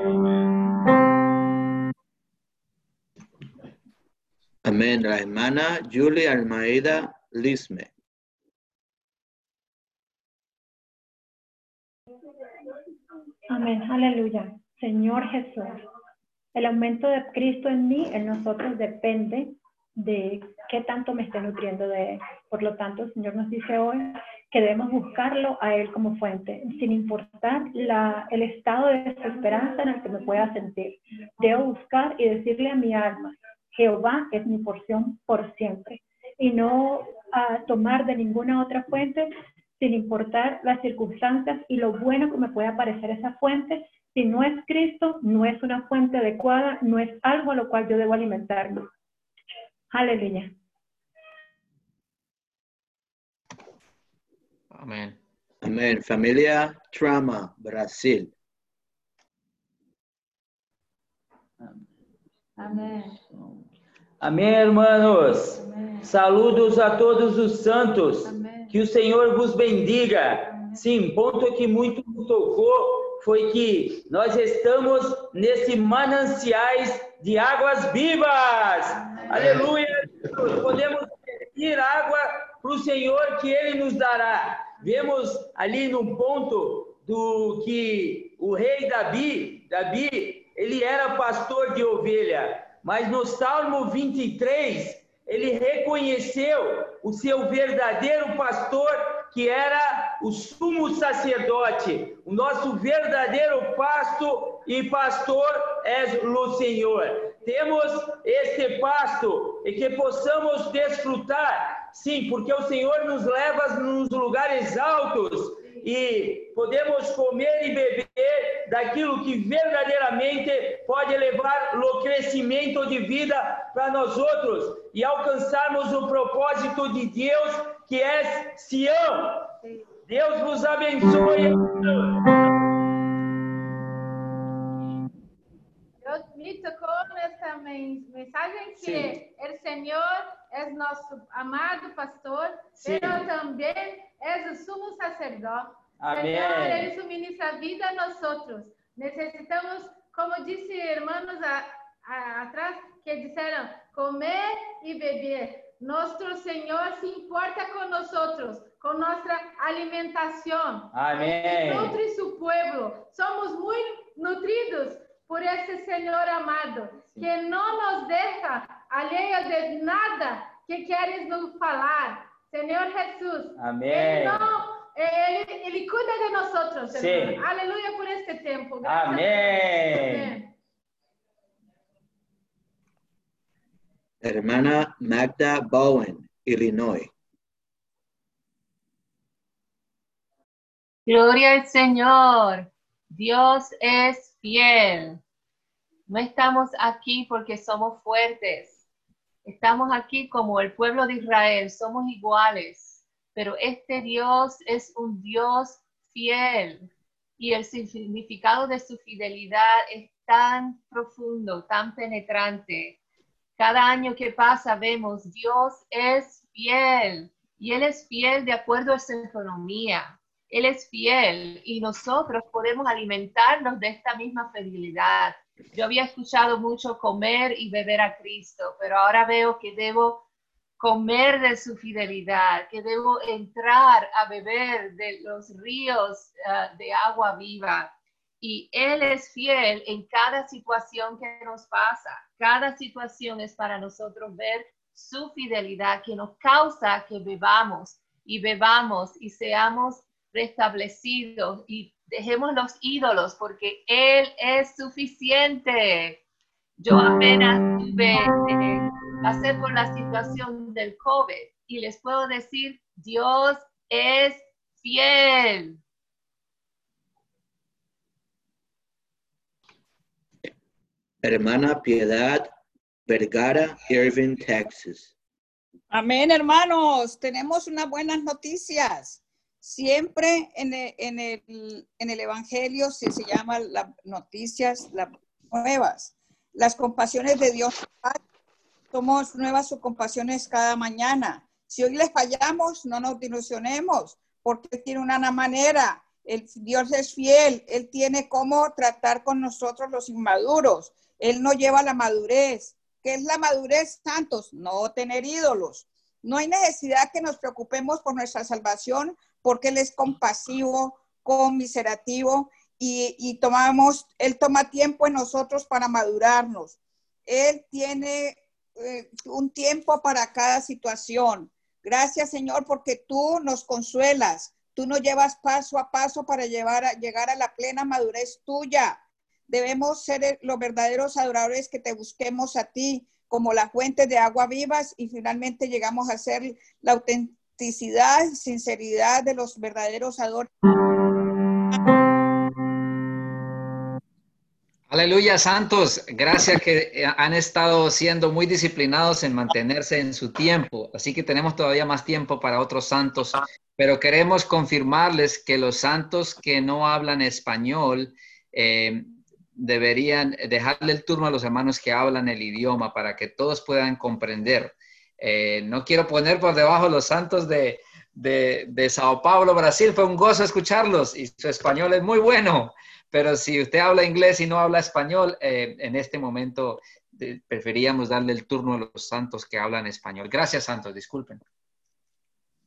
Amén. La hermana Julie Almeida Lisme. Amén, aleluya. Señor Jesús, el aumento de Cristo en mí, en nosotros, depende de qué tanto me esté nutriendo de Él. Por lo tanto, el Señor nos dice hoy que debemos buscarlo a Él como fuente, sin importar el estado de desesperanza en el que me pueda sentir. Debo buscar y decirle a mi alma, Jehová es mi porción por siempre, y no tomar de ninguna otra fuente, sin importar las circunstancias y lo bueno que me pueda parecer esa fuente. Si no es Cristo, no es una fuente adecuada, no es algo a lo cual yo debo alimentarme. Aleluya. Amén. Amén. Familia Trama, Brasil. Amén. Amém, hermanos. Amém. Saludos a todos os santos. Amém. Que o Senhor vos bendiga. Amém. Sim, ponto que muito me tocou foi que nós estamos nesse mananciais de águas vivas. Amém. Aleluia. Podemos beber água para o Senhor que Ele nos dará. Vemos ali no ponto do que o rei Davi, ele era pastor de ovelha, mas no Salmo 23, ele reconheceu o seu verdadeiro pastor, que era o sumo sacerdote. O nosso verdadeiro pasto e pastor é o Senhor. Temos este pasto e que possamos desfrutar, sim, porque o Senhor nos leva nos lugares altos e podemos comer e beber daquilo que verdadeiramente pode levar o crescimento de vida para nós outros e alcançarmos o propósito de Deus, que é Sião. Deus vos abençoe. Deus me tocou nessa mensagem que o Senhor é nosso amado pastor, mas também é o sumo sacerdote. Amém. Senhor, Ele suministra a vida a nós outros. Necessitamos, como disse irmãos atrás, que disseram, comer e beber. Nosso Senhor se importa com nós outros, com nossa alimentação. Amém. Ele nutre seu povo. Somos muito nutridos por esse Senhor amado, que não nos deixa alheio de nada que queres nos falar. Senhor Jesus. Amém. Ele cuida de nós outros, Senhor. Aleluia por este tempo. Graças Amém. Hermana Magda Bowen, Illinois. Gloria al Señor. Dios es fiel. No estamos aquí porque somos fuertes. Estamos aquí como el pueblo de Israel. Somos iguales. Pero este Dios es un Dios fiel. Y el significado de su fidelidad es tan profundo, tan penetrante. Cada año que pasa vemos, Dios es fiel. Y Él es fiel de acuerdo a su economía. Él es fiel y nosotros podemos alimentarnos de esta misma fidelidad. Yo había escuchado mucho comer y beber a Cristo, pero ahora veo que debo comer de su fidelidad, que debo entrar a beber de los ríos de agua viva. Y Él es fiel en cada situación que nos pasa. Cada situación es para nosotros ver su fidelidad, que nos causa que bebamos y seamos restablecidos y dejemos los ídolos porque Él es suficiente. Yo apenas pasé por la situación del COVID y les puedo decir, Dios es fiel. Hermana Piedad Vergara, Irving, Texas. Amén, hermanos. Tenemos unas buenas noticias. Siempre en el Evangelio se llama las noticias las nuevas. Las compasiones de Dios. Somos nuevas sus compasiones cada mañana. Si hoy les fallamos, no nos ilusionemos, porque Él tiene una manera. Dios es fiel. Él tiene cómo tratar con nosotros los inmaduros. Él nos lleva a la madurez. ¿Qué es la madurez, santos? No tener ídolos. No hay necesidad que nos preocupemos por nuestra salvación, porque Él es compasivo, conmiserativo y Él toma tiempo en nosotros para madurarnos. Él tiene un tiempo para cada situación. Gracias, Señor, porque tú nos consuelas. Tú nos llevas paso a paso para llegar a la plena madurez tuya. Debemos ser los verdaderos adoradores que te busquemos a ti como las fuentes de agua vivas y finalmente llegamos a ser la autenticidad y sinceridad de los verdaderos adoradores. Aleluya, santos. Gracias que han estado siendo muy disciplinados en mantenerse en su tiempo. Así que tenemos todavía más tiempo para otros santos. Pero queremos confirmarles que los santos que no hablan español deberían dejarle el turno a los hermanos que hablan el idioma para que todos puedan comprender. No quiero poner por debajo los santos de Sao Paulo, Brasil. Fue un gozo escucharlos y su español es muy bueno. Pero si usted habla inglés y no habla español, en este momento preferíamos darle el turno a los santos que hablan español. Gracias, santos. Disculpen.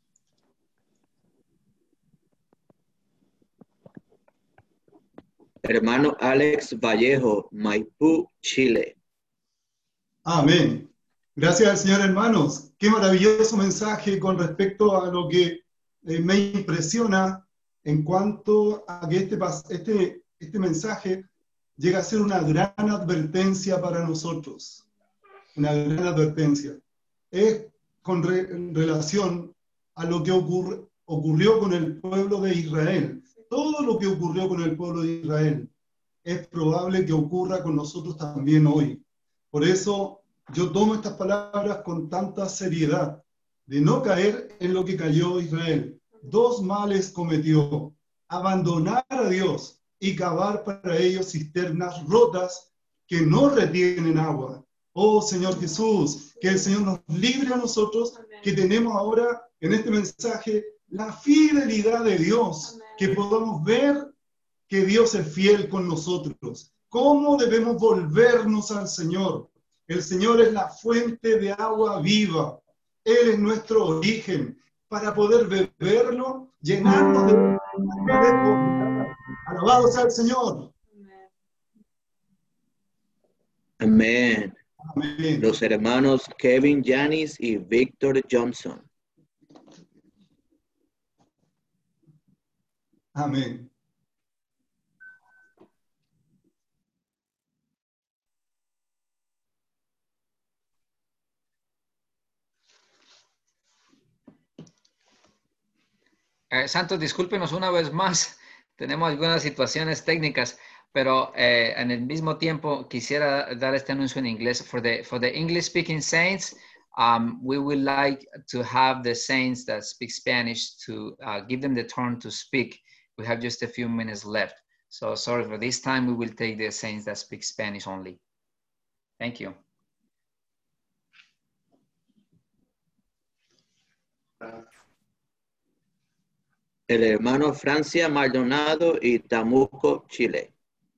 Hermano Alex Vallejo, Maipú, Chile. Amén. Gracias al Señor, hermanos. Qué maravilloso mensaje con respecto a lo que me impresiona en cuanto a que este mensaje llega a ser una gran advertencia para nosotros. Una gran advertencia. Es con relación a lo que ocurrió con el pueblo de Israel. Todo lo que ocurrió con el pueblo de Israel es probable que ocurra con nosotros también hoy. Por eso yo tomo estas palabras con tanta seriedad, de no caer en lo que cayó Israel. 2 males cometió: abandonar a Dios y cavar para ellos cisternas rotas que no retienen agua. Oh Señor Jesús, que el Señor nos libre a nosotros, que tenemos ahora en este mensaje la fidelidad de Dios, que podamos ver que Dios es fiel con nosotros. ¿Cómo debemos volvernos al Señor? El Señor es la fuente de agua viva. Él es nuestro origen. Para poder beberlo, llenarnos de alabado sea el Señor. Amén. Amén. Los hermanos Kevin Yanis y Victor Johnson. Amén. Santos, discúlpenos una vez más. Tenemos algunas situaciones técnicas, pero en el mismo tiempo quisiera dar este anuncio en inglés. For the English-speaking saints, we would like to have the saints that speak Spanish to give them the turn to speak. We have just a few minutes left. So sorry for this time. We will take the saints that speak Spanish only. Thank you. El hermano Francia Maldonado y Tamuco, Chile.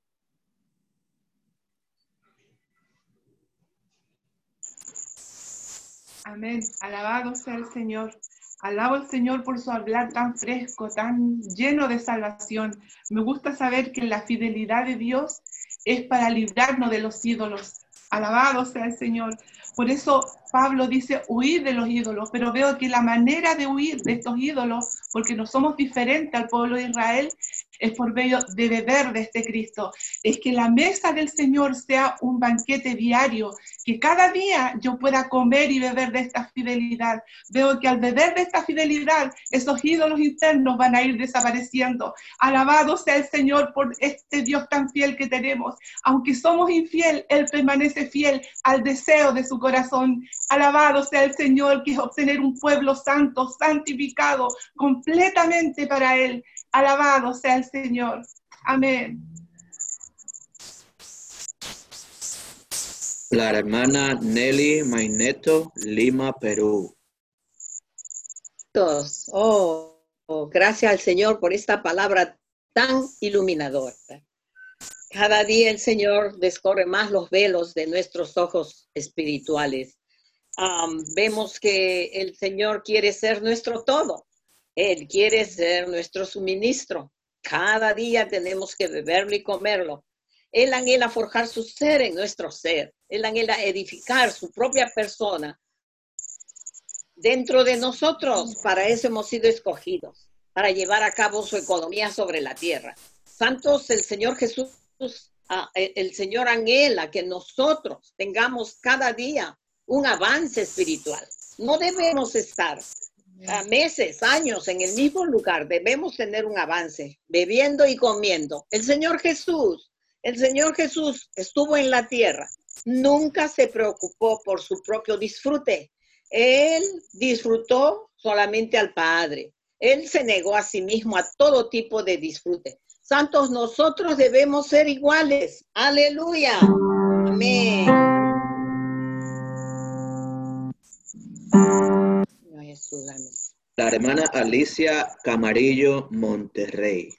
Amén. Alabado sea el Señor. Alabo al Señor por su hablar tan fresco, tan lleno de salvación. Me gusta saber que la fidelidad de Dios es para librarnos de los ídolos. Alabado sea el Señor. Por eso Pablo dice huir de los ídolos, pero veo que la manera de huir de estos ídolos, porque no somos diferentes al pueblo de Israel, es por medio de beber de este Cristo. Es que la mesa del Señor sea un banquete diario, que cada día yo pueda comer y beber de esta fidelidad. Veo que al beber de esta fidelidad, esos ídolos internos van a ir desapareciendo. Alabado sea el Señor por este Dios tan fiel que tenemos. Aunque somos infiel, Él permanece fiel al deseo de su corazón. Alabado sea el Señor, que es obtener un pueblo santo, santificado, completamente para Él. Alabado sea el Señor. Amén. La hermana Nelly Maineto, Lima, Perú. Gracias al Señor por esta palabra tan iluminadora. Cada día el Señor descorre más los velos de nuestros ojos espirituales. Vemos que el Señor quiere ser nuestro todo. Él quiere ser nuestro suministro. Cada día tenemos que beberlo y comerlo. Él anhela forjar su ser en nuestro ser. Él anhela edificar su propia persona dentro de nosotros. Para eso hemos sido escogidos, para llevar a cabo su economía sobre la tierra. Santos, el Señor Jesús, el Señor anhela que nosotros tengamos cada día un avance espiritual. No debemos estar meses, años en el mismo lugar. Debemos tener un avance, bebiendo y comiendo. El Señor Jesús estuvo en la tierra. Nunca se preocupó por su propio disfrute. Él disfrutó solamente al Padre. Él se negó a sí mismo a todo tipo de disfrute. Santos, nosotros debemos ser iguales. Aleluya. Amén. La hermana Alicia Camarillo, Monterrey.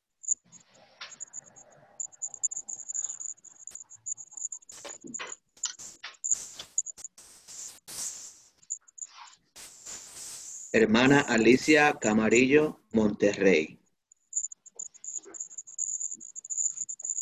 Hermana Alicia Camarillo, Monterrey.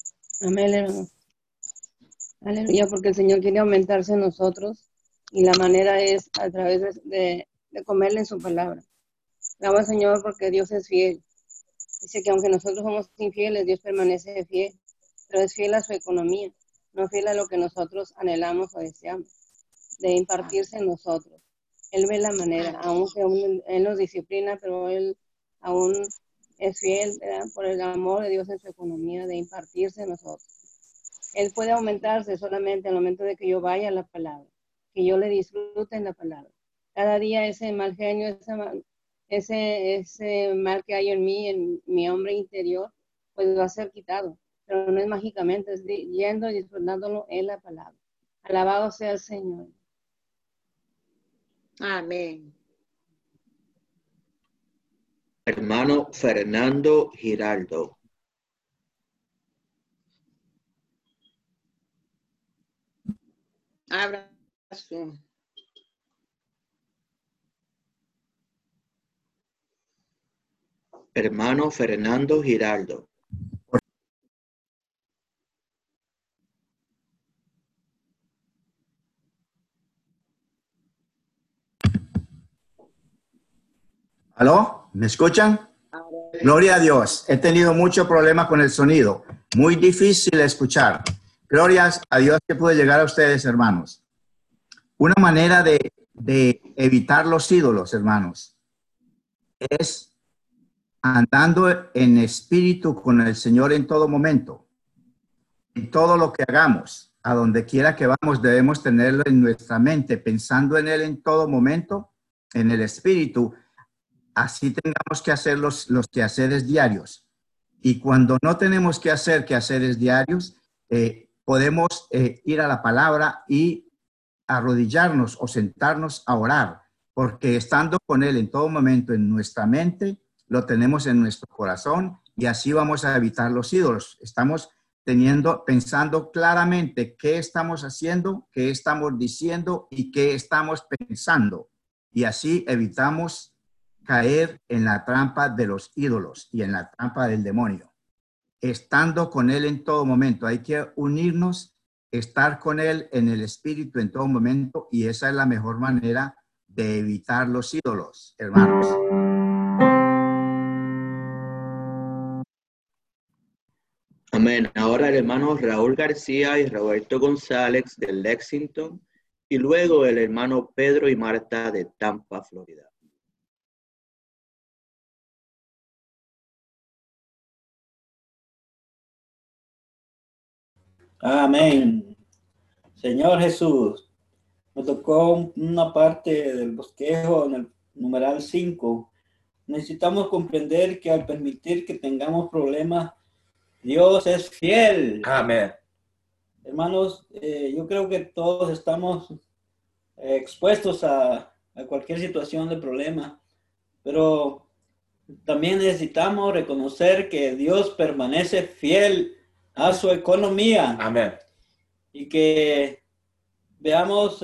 Amén, hermano. Aleluya, porque el Señor quiere aumentarse en nosotros y la manera es a través de comerle en su palabra. Damos al Señor porque Dios es fiel. Dice que aunque nosotros somos infieles, Dios permanece fiel, pero es fiel a su economía, no fiel a lo que nosotros anhelamos o deseamos, de impartirse en nosotros. Él ve la manera, aunque Él nos disciplina, pero Él aún es fiel, ¿verdad? Por el amor de Dios en su economía, de impartirse en nosotros. Él puede aumentarse solamente al momento de que yo vaya a la palabra, que yo le disfrute en la palabra. Cada día ese mal genio, ese mal que hay en mí, en mi hombre interior, pues va a ser quitado. Pero no es mágicamente, es yendo y disfrutándolo en la palabra. Alabado sea el Señor. Amén. Hermano Fernando Giraldo. Abra su... Hermano Fernando Giraldo. ¿Aló? ¿Me escuchan? Gloria a Dios. He tenido mucho problema con el sonido. Muy difícil escuchar. Glorias a Dios que pude llegar a ustedes, hermanos. Una manera de evitar los ídolos, hermanos, es andando en espíritu con el Señor en todo momento. En todo lo que hagamos, a donde quiera que vamos, debemos tenerlo en nuestra mente, pensando en Él en todo momento, en el espíritu. Así tengamos que hacer los quehaceres diarios. Y cuando no tenemos que hacer quehaceres diarios, podemos ir a la palabra y arrodillarnos o sentarnos a orar, porque estando con Él en todo momento en nuestra mente, lo tenemos en nuestro corazón y así vamos a evitar los ídolos. Estamos pensando claramente qué estamos haciendo, qué estamos diciendo y qué estamos pensando. Y así evitamos caer en la trampa de los ídolos y en la trampa del demonio. Estando con Él en todo momento, hay que unirnos, estar con Él en el espíritu en todo momento, y esa es la mejor manera de evitar los ídolos, hermanos. Amén. Ahora el hermano Raúl García y Roberto González de Lexington, y luego el hermano Pedro y Marta de Tampa, Florida. Amén. Señor Jesús, me tocó una parte del bosquejo en el numeral 5. Necesitamos comprender que al permitir que tengamos problemas, Dios es fiel. Amén. Hermanos, yo creo que todos estamos expuestos a cualquier situación de problema, pero también necesitamos reconocer que Dios permanece fiel a su economía. Amén. Y que veamos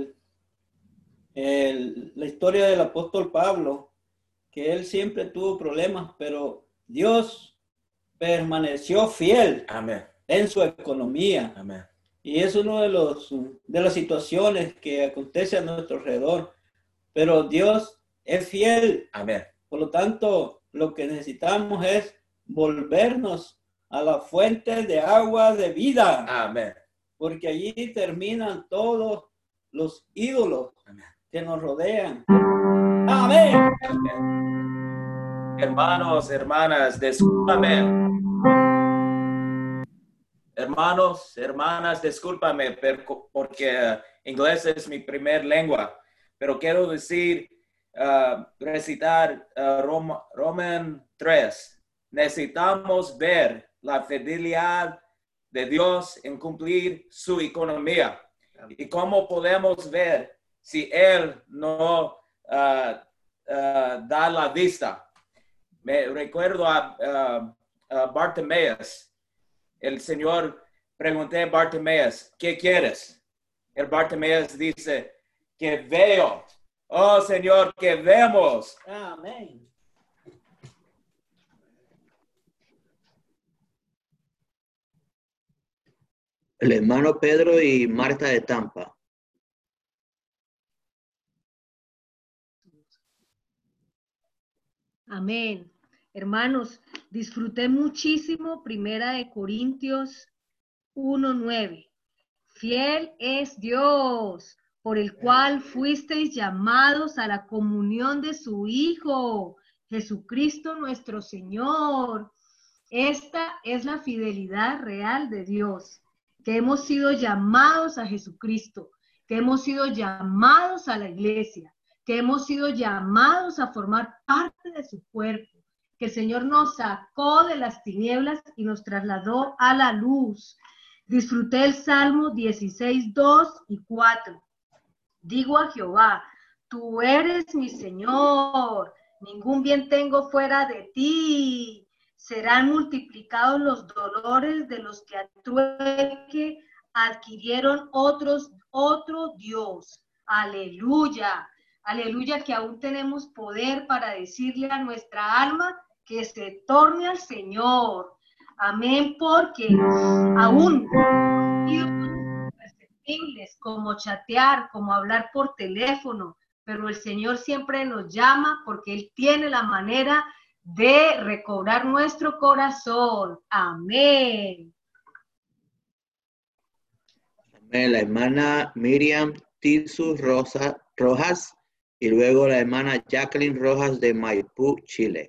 la historia del apóstol Pablo, que él siempre tuvo problemas, pero Dios permaneció fiel. Amén. En su economía. Amén. Y es uno de las situaciones que acontece a nuestro alrededor. Pero Dios es fiel. Amén. Por lo tanto, lo que necesitamos es volvernos a la fuente de agua de vida. Amén. Porque allí terminan todos los ídolos que nos rodean. Amén. Amén. Hermanos, hermanas, discúlpame. Hermanos, hermanas, discúlpame porque inglés es mi primer lengua, pero quiero decir, recitar Roman 3. Necesitamos ver la fidelidad de Dios en cumplir su economía. ¿Y cómo podemos ver si Él no da la vista? Me recuerdo a Bartimeus. El Señor preguntó a Bartimeus, ¿qué quieres? El Bartimeus dice, que veo. Oh, Señor, que vemos. Amén. el hermano Pedro y Marta de Tampa. Amén. Hermanos, disfruté muchísimo 1 Corintios 1:9. Fiel es Dios, por el cual fuisteis llamados a la comunión de su Hijo, Jesucristo nuestro Señor. Esta es la fidelidad real de Dios, que hemos sido llamados a Jesucristo, que hemos sido llamados a la iglesia, que hemos sido llamados a formar parte de su cuerpo, que el Señor nos sacó de las tinieblas y nos trasladó a la luz. Disfruté el Salmo 16, 2 y 4. Digo a Jehová, tú eres mi Señor, ningún bien tengo fuera de ti. Serán multiplicados los dolores de los que a trueque adquirieron otro Dios. Aleluya. Aleluya, que aún tenemos poder para decirle a nuestra alma que se torne al Señor. Amén, porque aún imperceptibles como chatear, como hablar por teléfono, pero el Señor siempre nos llama porque Él tiene la manera de recobrar nuestro corazón. Amén. Amén. La hermana Miriam Tisu Rojas y luego la hermana Jacqueline Rojas de Maipú, Chile.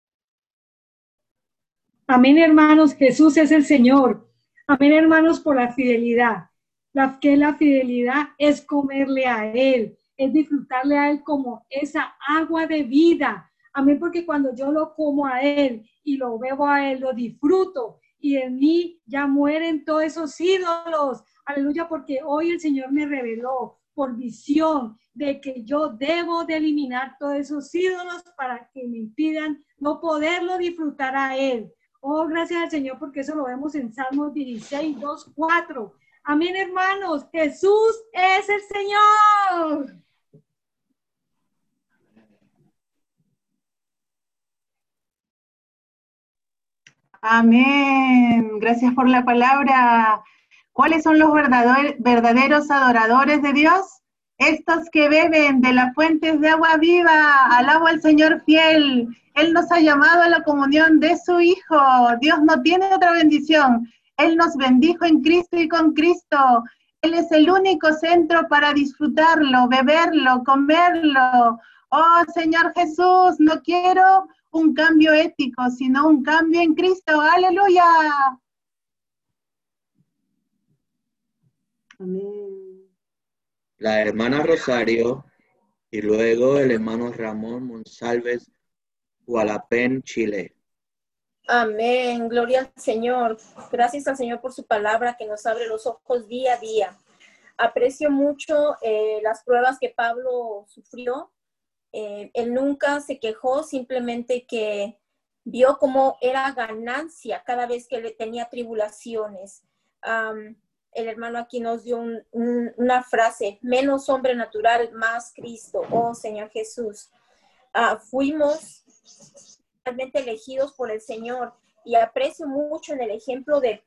Amén, hermanos, Jesús es el Señor. Amén, hermanos, por la fidelidad. La fidelidad es comerle a Él, es disfrutarle a Él como esa agua de vida. Amén, porque cuando yo lo como a Él y lo bebo a Él, lo disfruto y en mí ya mueren todos esos ídolos. Aleluya, porque hoy el Señor me reveló por visión de que yo debo de eliminar todos esos ídolos para que me impidan no poderlo disfrutar a Él. Oh, gracias al Señor, porque eso lo vemos en Salmos 16, 2, 4. Amén, hermanos. Jesús es el Señor. Amén. Gracias por la palabra. ¿Cuáles son los verdaderos adoradores de Dios? Estos que beben de las fuentes de agua viva. Alabo al Señor fiel. Él nos ha llamado a la comunión de su Hijo. Dios no tiene otra bendición. Él nos bendijo en Cristo y con Cristo. Él es el único centro para disfrutarlo, beberlo, comerlo. Oh, Señor Jesús, no quiero un cambio ético, sino un cambio en Cristo. ¡Aleluya! Amén. La hermana Rosario y luego el hermano Ramón Monsalves, Hualapén, Chile. Amén, gloria al Señor. Gracias al Señor por su palabra que nos abre los ojos día a día. Aprecio mucho las pruebas que Pablo sufrió. Él nunca se quejó, simplemente que vio cómo era ganancia cada vez que le tenía tribulaciones. El hermano aquí nos dio una frase: menos hombre natural, más Cristo. Oh, Señor Jesús. Fuimos realmente elegidos por el Señor, y aprecio mucho en el ejemplo de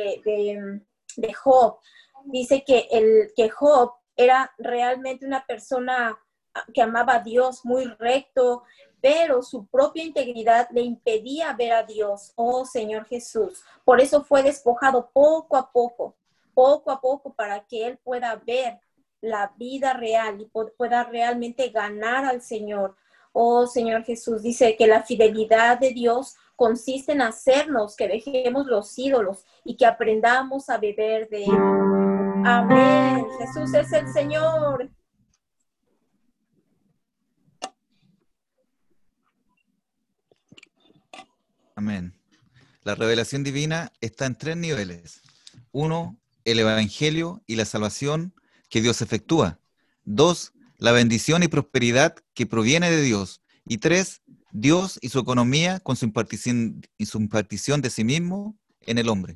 Job. Dice que Job era realmente una persona que amaba a Dios, muy recto, pero su propia integridad le impedía ver a Dios. Oh, Señor Jesús. Por eso fue despojado poco a poco, para que él pueda ver la vida real y pueda realmente ganar al Señor. Oh, Señor Jesús, dice que la fidelidad de Dios consiste en hacernos que dejemos los ídolos y que aprendamos a beber de Él. Amén. Jesús es el Señor. Amén. La revelación divina está en 3 niveles. 1, el evangelio y la salvación que Dios efectúa. 2, la bendición y prosperidad que proviene de Dios. Y 3, Dios y su economía con su impartición de sí mismo en el hombre.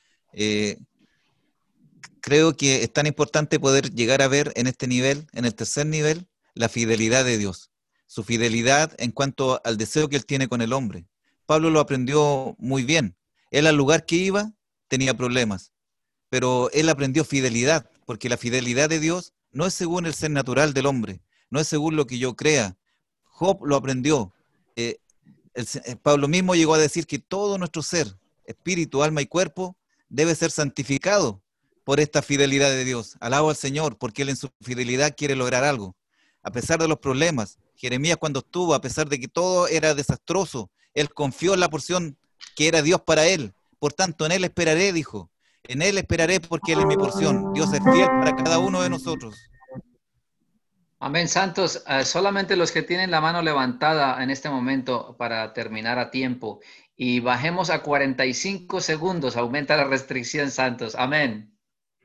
Creo que es tan importante poder llegar a ver en este nivel, en el 3er nivel, la fidelidad de Dios. Su fidelidad en cuanto al deseo que Él tiene con el hombre. Pablo lo aprendió muy bien. Él al lugar que iba tenía problemas, pero él aprendió fidelidad, porque la fidelidad de Dios no es según el ser natural del hombre, no es según lo que yo crea. Job lo aprendió. Pablo mismo llegó a decir que todo nuestro ser, espíritu, alma y cuerpo, debe ser santificado por esta fidelidad de Dios. Alabo al Señor, porque Él en su fidelidad quiere lograr algo. A pesar de los problemas, Jeremías cuando estuvo, a pesar de que todo era desastroso, él confió en la porción que era Dios para él. Por tanto, en Él esperaré, dijo. En Él esperaré porque Él es mi porción. Dios es fiel para cada uno de nosotros. Amén, santos. Solamente los que tienen la mano levantada en este momento para terminar a tiempo. Y bajemos a 45 segundos. Aumenta la restricción, santos. Amén.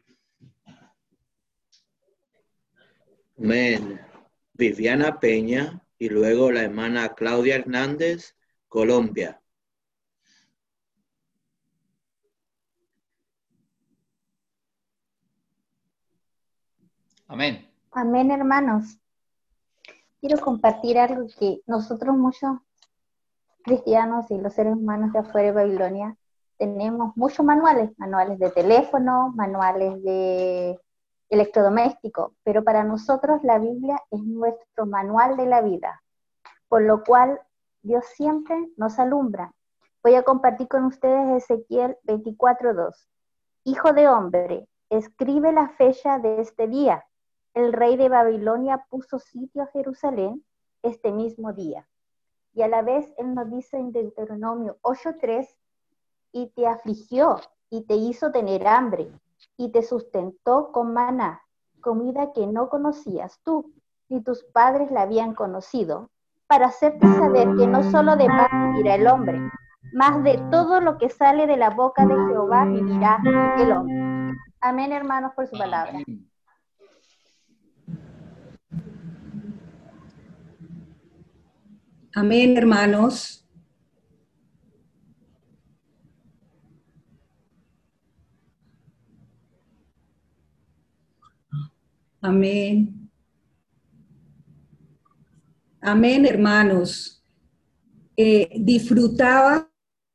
Amén. Viviana Peña y luego la hermana Claudia Hernández, Colombia. Amén. Amén, hermanos. Quiero compartir algo que nosotros muchos cristianos y los seres humanos de afuera de Babilonia tenemos muchos manuales de teléfono, manuales de electrodomésticos, pero para nosotros la Biblia es nuestro manual de la vida, por lo cual Dios siempre nos alumbra. Voy a compartir con ustedes Ezequiel 24:2. Hijo de hombre, escribe la fecha de este día. El rey de Babilonia puso sitio a Jerusalén este mismo día. Y a la vez Él nos dice en Deuteronomio 8:3, y te afligió y te hizo tener hambre y te sustentó con maná, comida que no conocías tú, ni tus padres la habían conocido, para hacerte saber que no solo de pan vivirá el hombre, mas de todo lo que sale de la boca de Jehová vivirá el hombre. Amén, hermanos, por su palabra. Amén, hermanos. Amén. Amén, hermanos. Disfrutaba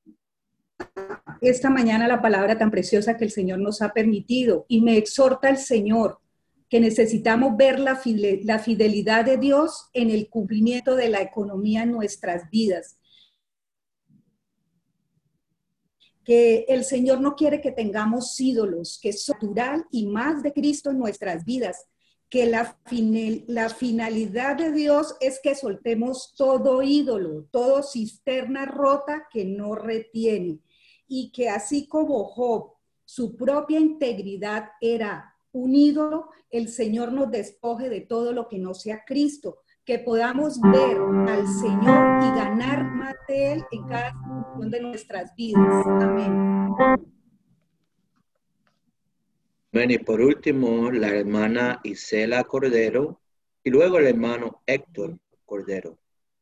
esta mañana la palabra tan preciosa que el Señor nos ha permitido y me exhorta el Señor que necesitamos ver la fidelidad de Dios en el cumplimiento de la economía en nuestras vidas. Que el Señor no quiere que tengamos ídolos, que es natural y más de Cristo en nuestras vidas. Que la finalidad de Dios es que soltemos todo ídolo, todo cisterna rota que no retiene. Y que así como Job, su propia integridad era un ídolo, el Señor nos despoje de todo lo que no sea Cristo, que podamos ver al Señor y ganar más de Él en cada situación de nuestras vidas. Amén. Amén. Y por último, la hermana Isela Cordero y luego el hermano Héctor Cordero.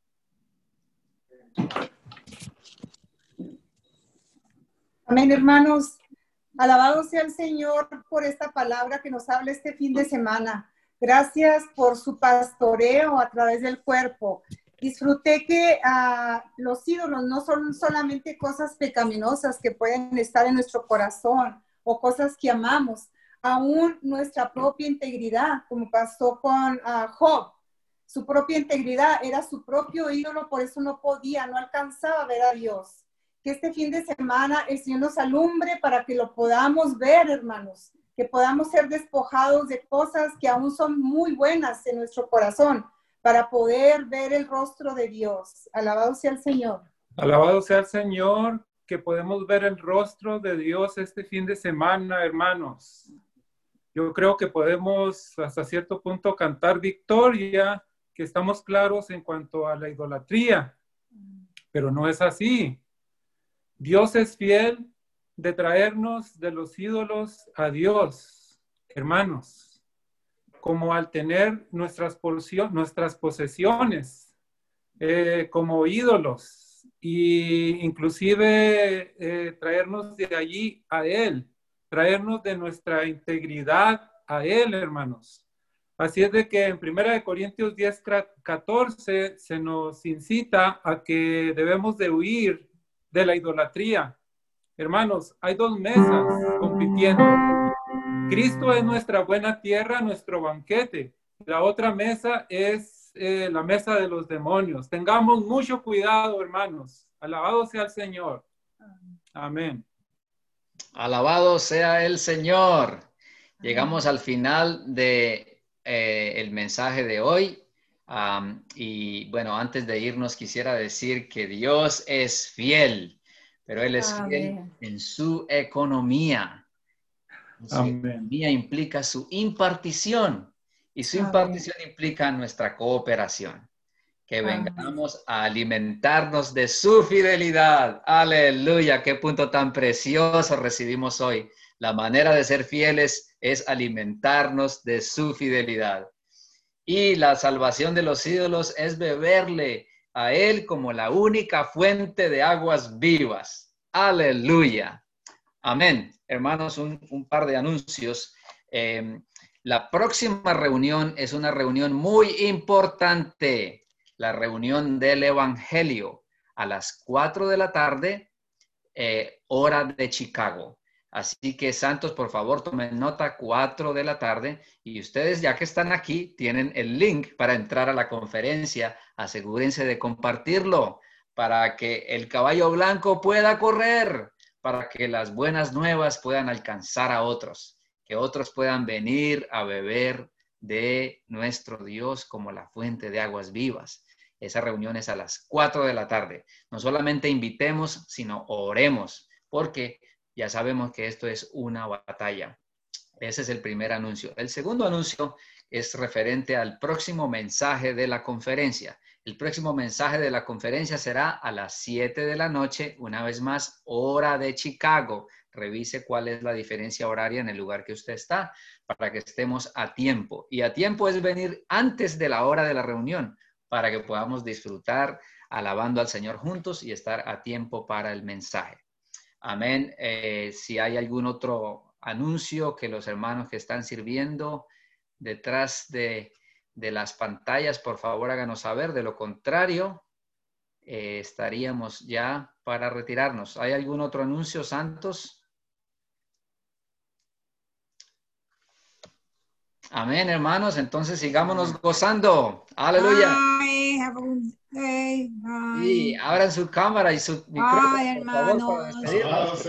Amén, hermanos. Alabado sea el Señor por esta palabra que nos habla este fin de semana. Gracias por su pastoreo a través del cuerpo. Disfruté que los ídolos no son solamente cosas pecaminosas que pueden estar en nuestro corazón o cosas que amamos, aún nuestra propia integridad, como pasó con Job. Su propia integridad era su propio ídolo, por eso no alcanzaba a ver a Dios. Que este fin de semana el Señor nos alumbre para que lo podamos ver, hermanos, que podamos ser despojados de cosas que aún son muy buenas en nuestro corazón, para poder ver el rostro de Dios. Alabado sea el Señor. Alabado sea el Señor, que podemos ver el rostro de Dios este fin de semana, hermanos. Yo creo que podemos hasta cierto punto cantar victoria, que estamos claros en cuanto a la idolatría, pero no es así. Dios es fiel de traernos de los ídolos a Dios, hermanos, como al tener nuestras posesiones como ídolos, y inclusive traernos de allí a Él, traernos de nuestra integridad a Él, hermanos. Así es de que en 1 Corintios 10:14 se nos incita a que debemos de huir de la idolatría. Hermanos, hay dos mesas compitiendo. Cristo es nuestra buena tierra, nuestro banquete. La otra mesa es la mesa de los demonios. Tengamos mucho cuidado, hermanos. Alabado sea el Señor. Amén. Alabado sea el Señor. Llegamos al final de el mensaje de hoy. Y bueno, antes de irnos quisiera decir que Dios es fiel, pero Él es fiel en su economía. Su economía implica su impartición y su impartición implica nuestra cooperación. Que vengamos a alimentarnos de su fidelidad. Aleluya, qué punto tan precioso recibimos hoy. La manera de ser fieles es alimentarnos de su fidelidad. Y la salvación de los ídolos es beberle a Él como la única fuente de aguas vivas. Aleluya. Amén. Hermanos, un par de anuncios. La próxima reunión es una reunión muy importante. La reunión del Evangelio a las 4 de la tarde, hora de Chicago. Así que, santos, por favor, tomen nota, 4 de la tarde. Y ustedes, ya que están aquí, tienen el link para entrar a la conferencia. Asegúrense de compartirlo para que el caballo blanco pueda correr, para que las buenas nuevas puedan alcanzar a otros, que otros puedan venir a beber de nuestro Dios como la fuente de aguas vivas. Esa reunión es a las 4 de la tarde. No solamente invitemos, sino oremos, porque ya sabemos que esto es una batalla. Ese es el primer anuncio. El segundo anuncio es referente al próximo mensaje de la conferencia. El próximo mensaje de la conferencia será a las 7 de la noche, una vez más, hora de Chicago. Revise cuál es la diferencia horaria en el lugar que usted está para que estemos a tiempo. Y a tiempo es venir antes de la hora de la reunión para que podamos disfrutar alabando al Señor juntos y estar a tiempo para el mensaje. Amén. Si hay algún otro anuncio que los hermanos que están sirviendo detrás de las pantallas, por favor háganos saber. De lo contrario, estaríamos ya para retirarnos. ¿Hay algún otro anuncio, santos? Amén, hermanos. Entonces sigámonos gozando. Aleluya. Bye, have a good day. Bye. Sí, abran su cámara y su micrófono, Bye, por favor, para hermanos. despedirnos.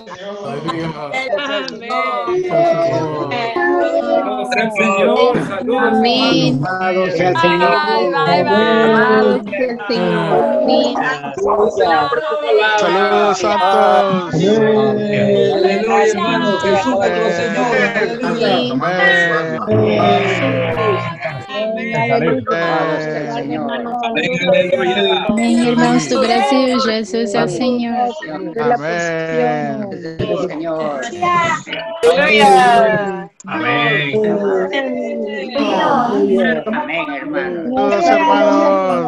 Señor, saludos. Amén. Amado sea el Señor. Amado sea el Señor. Saludos, santos. Aleluya, hermanos. Jesús nuestro Señor. Amém, irmãos do Brasil, Jesus é o Senhor. Amém. Senhor. Aleluya. Amém. Amén, hermano. Todos hermanos.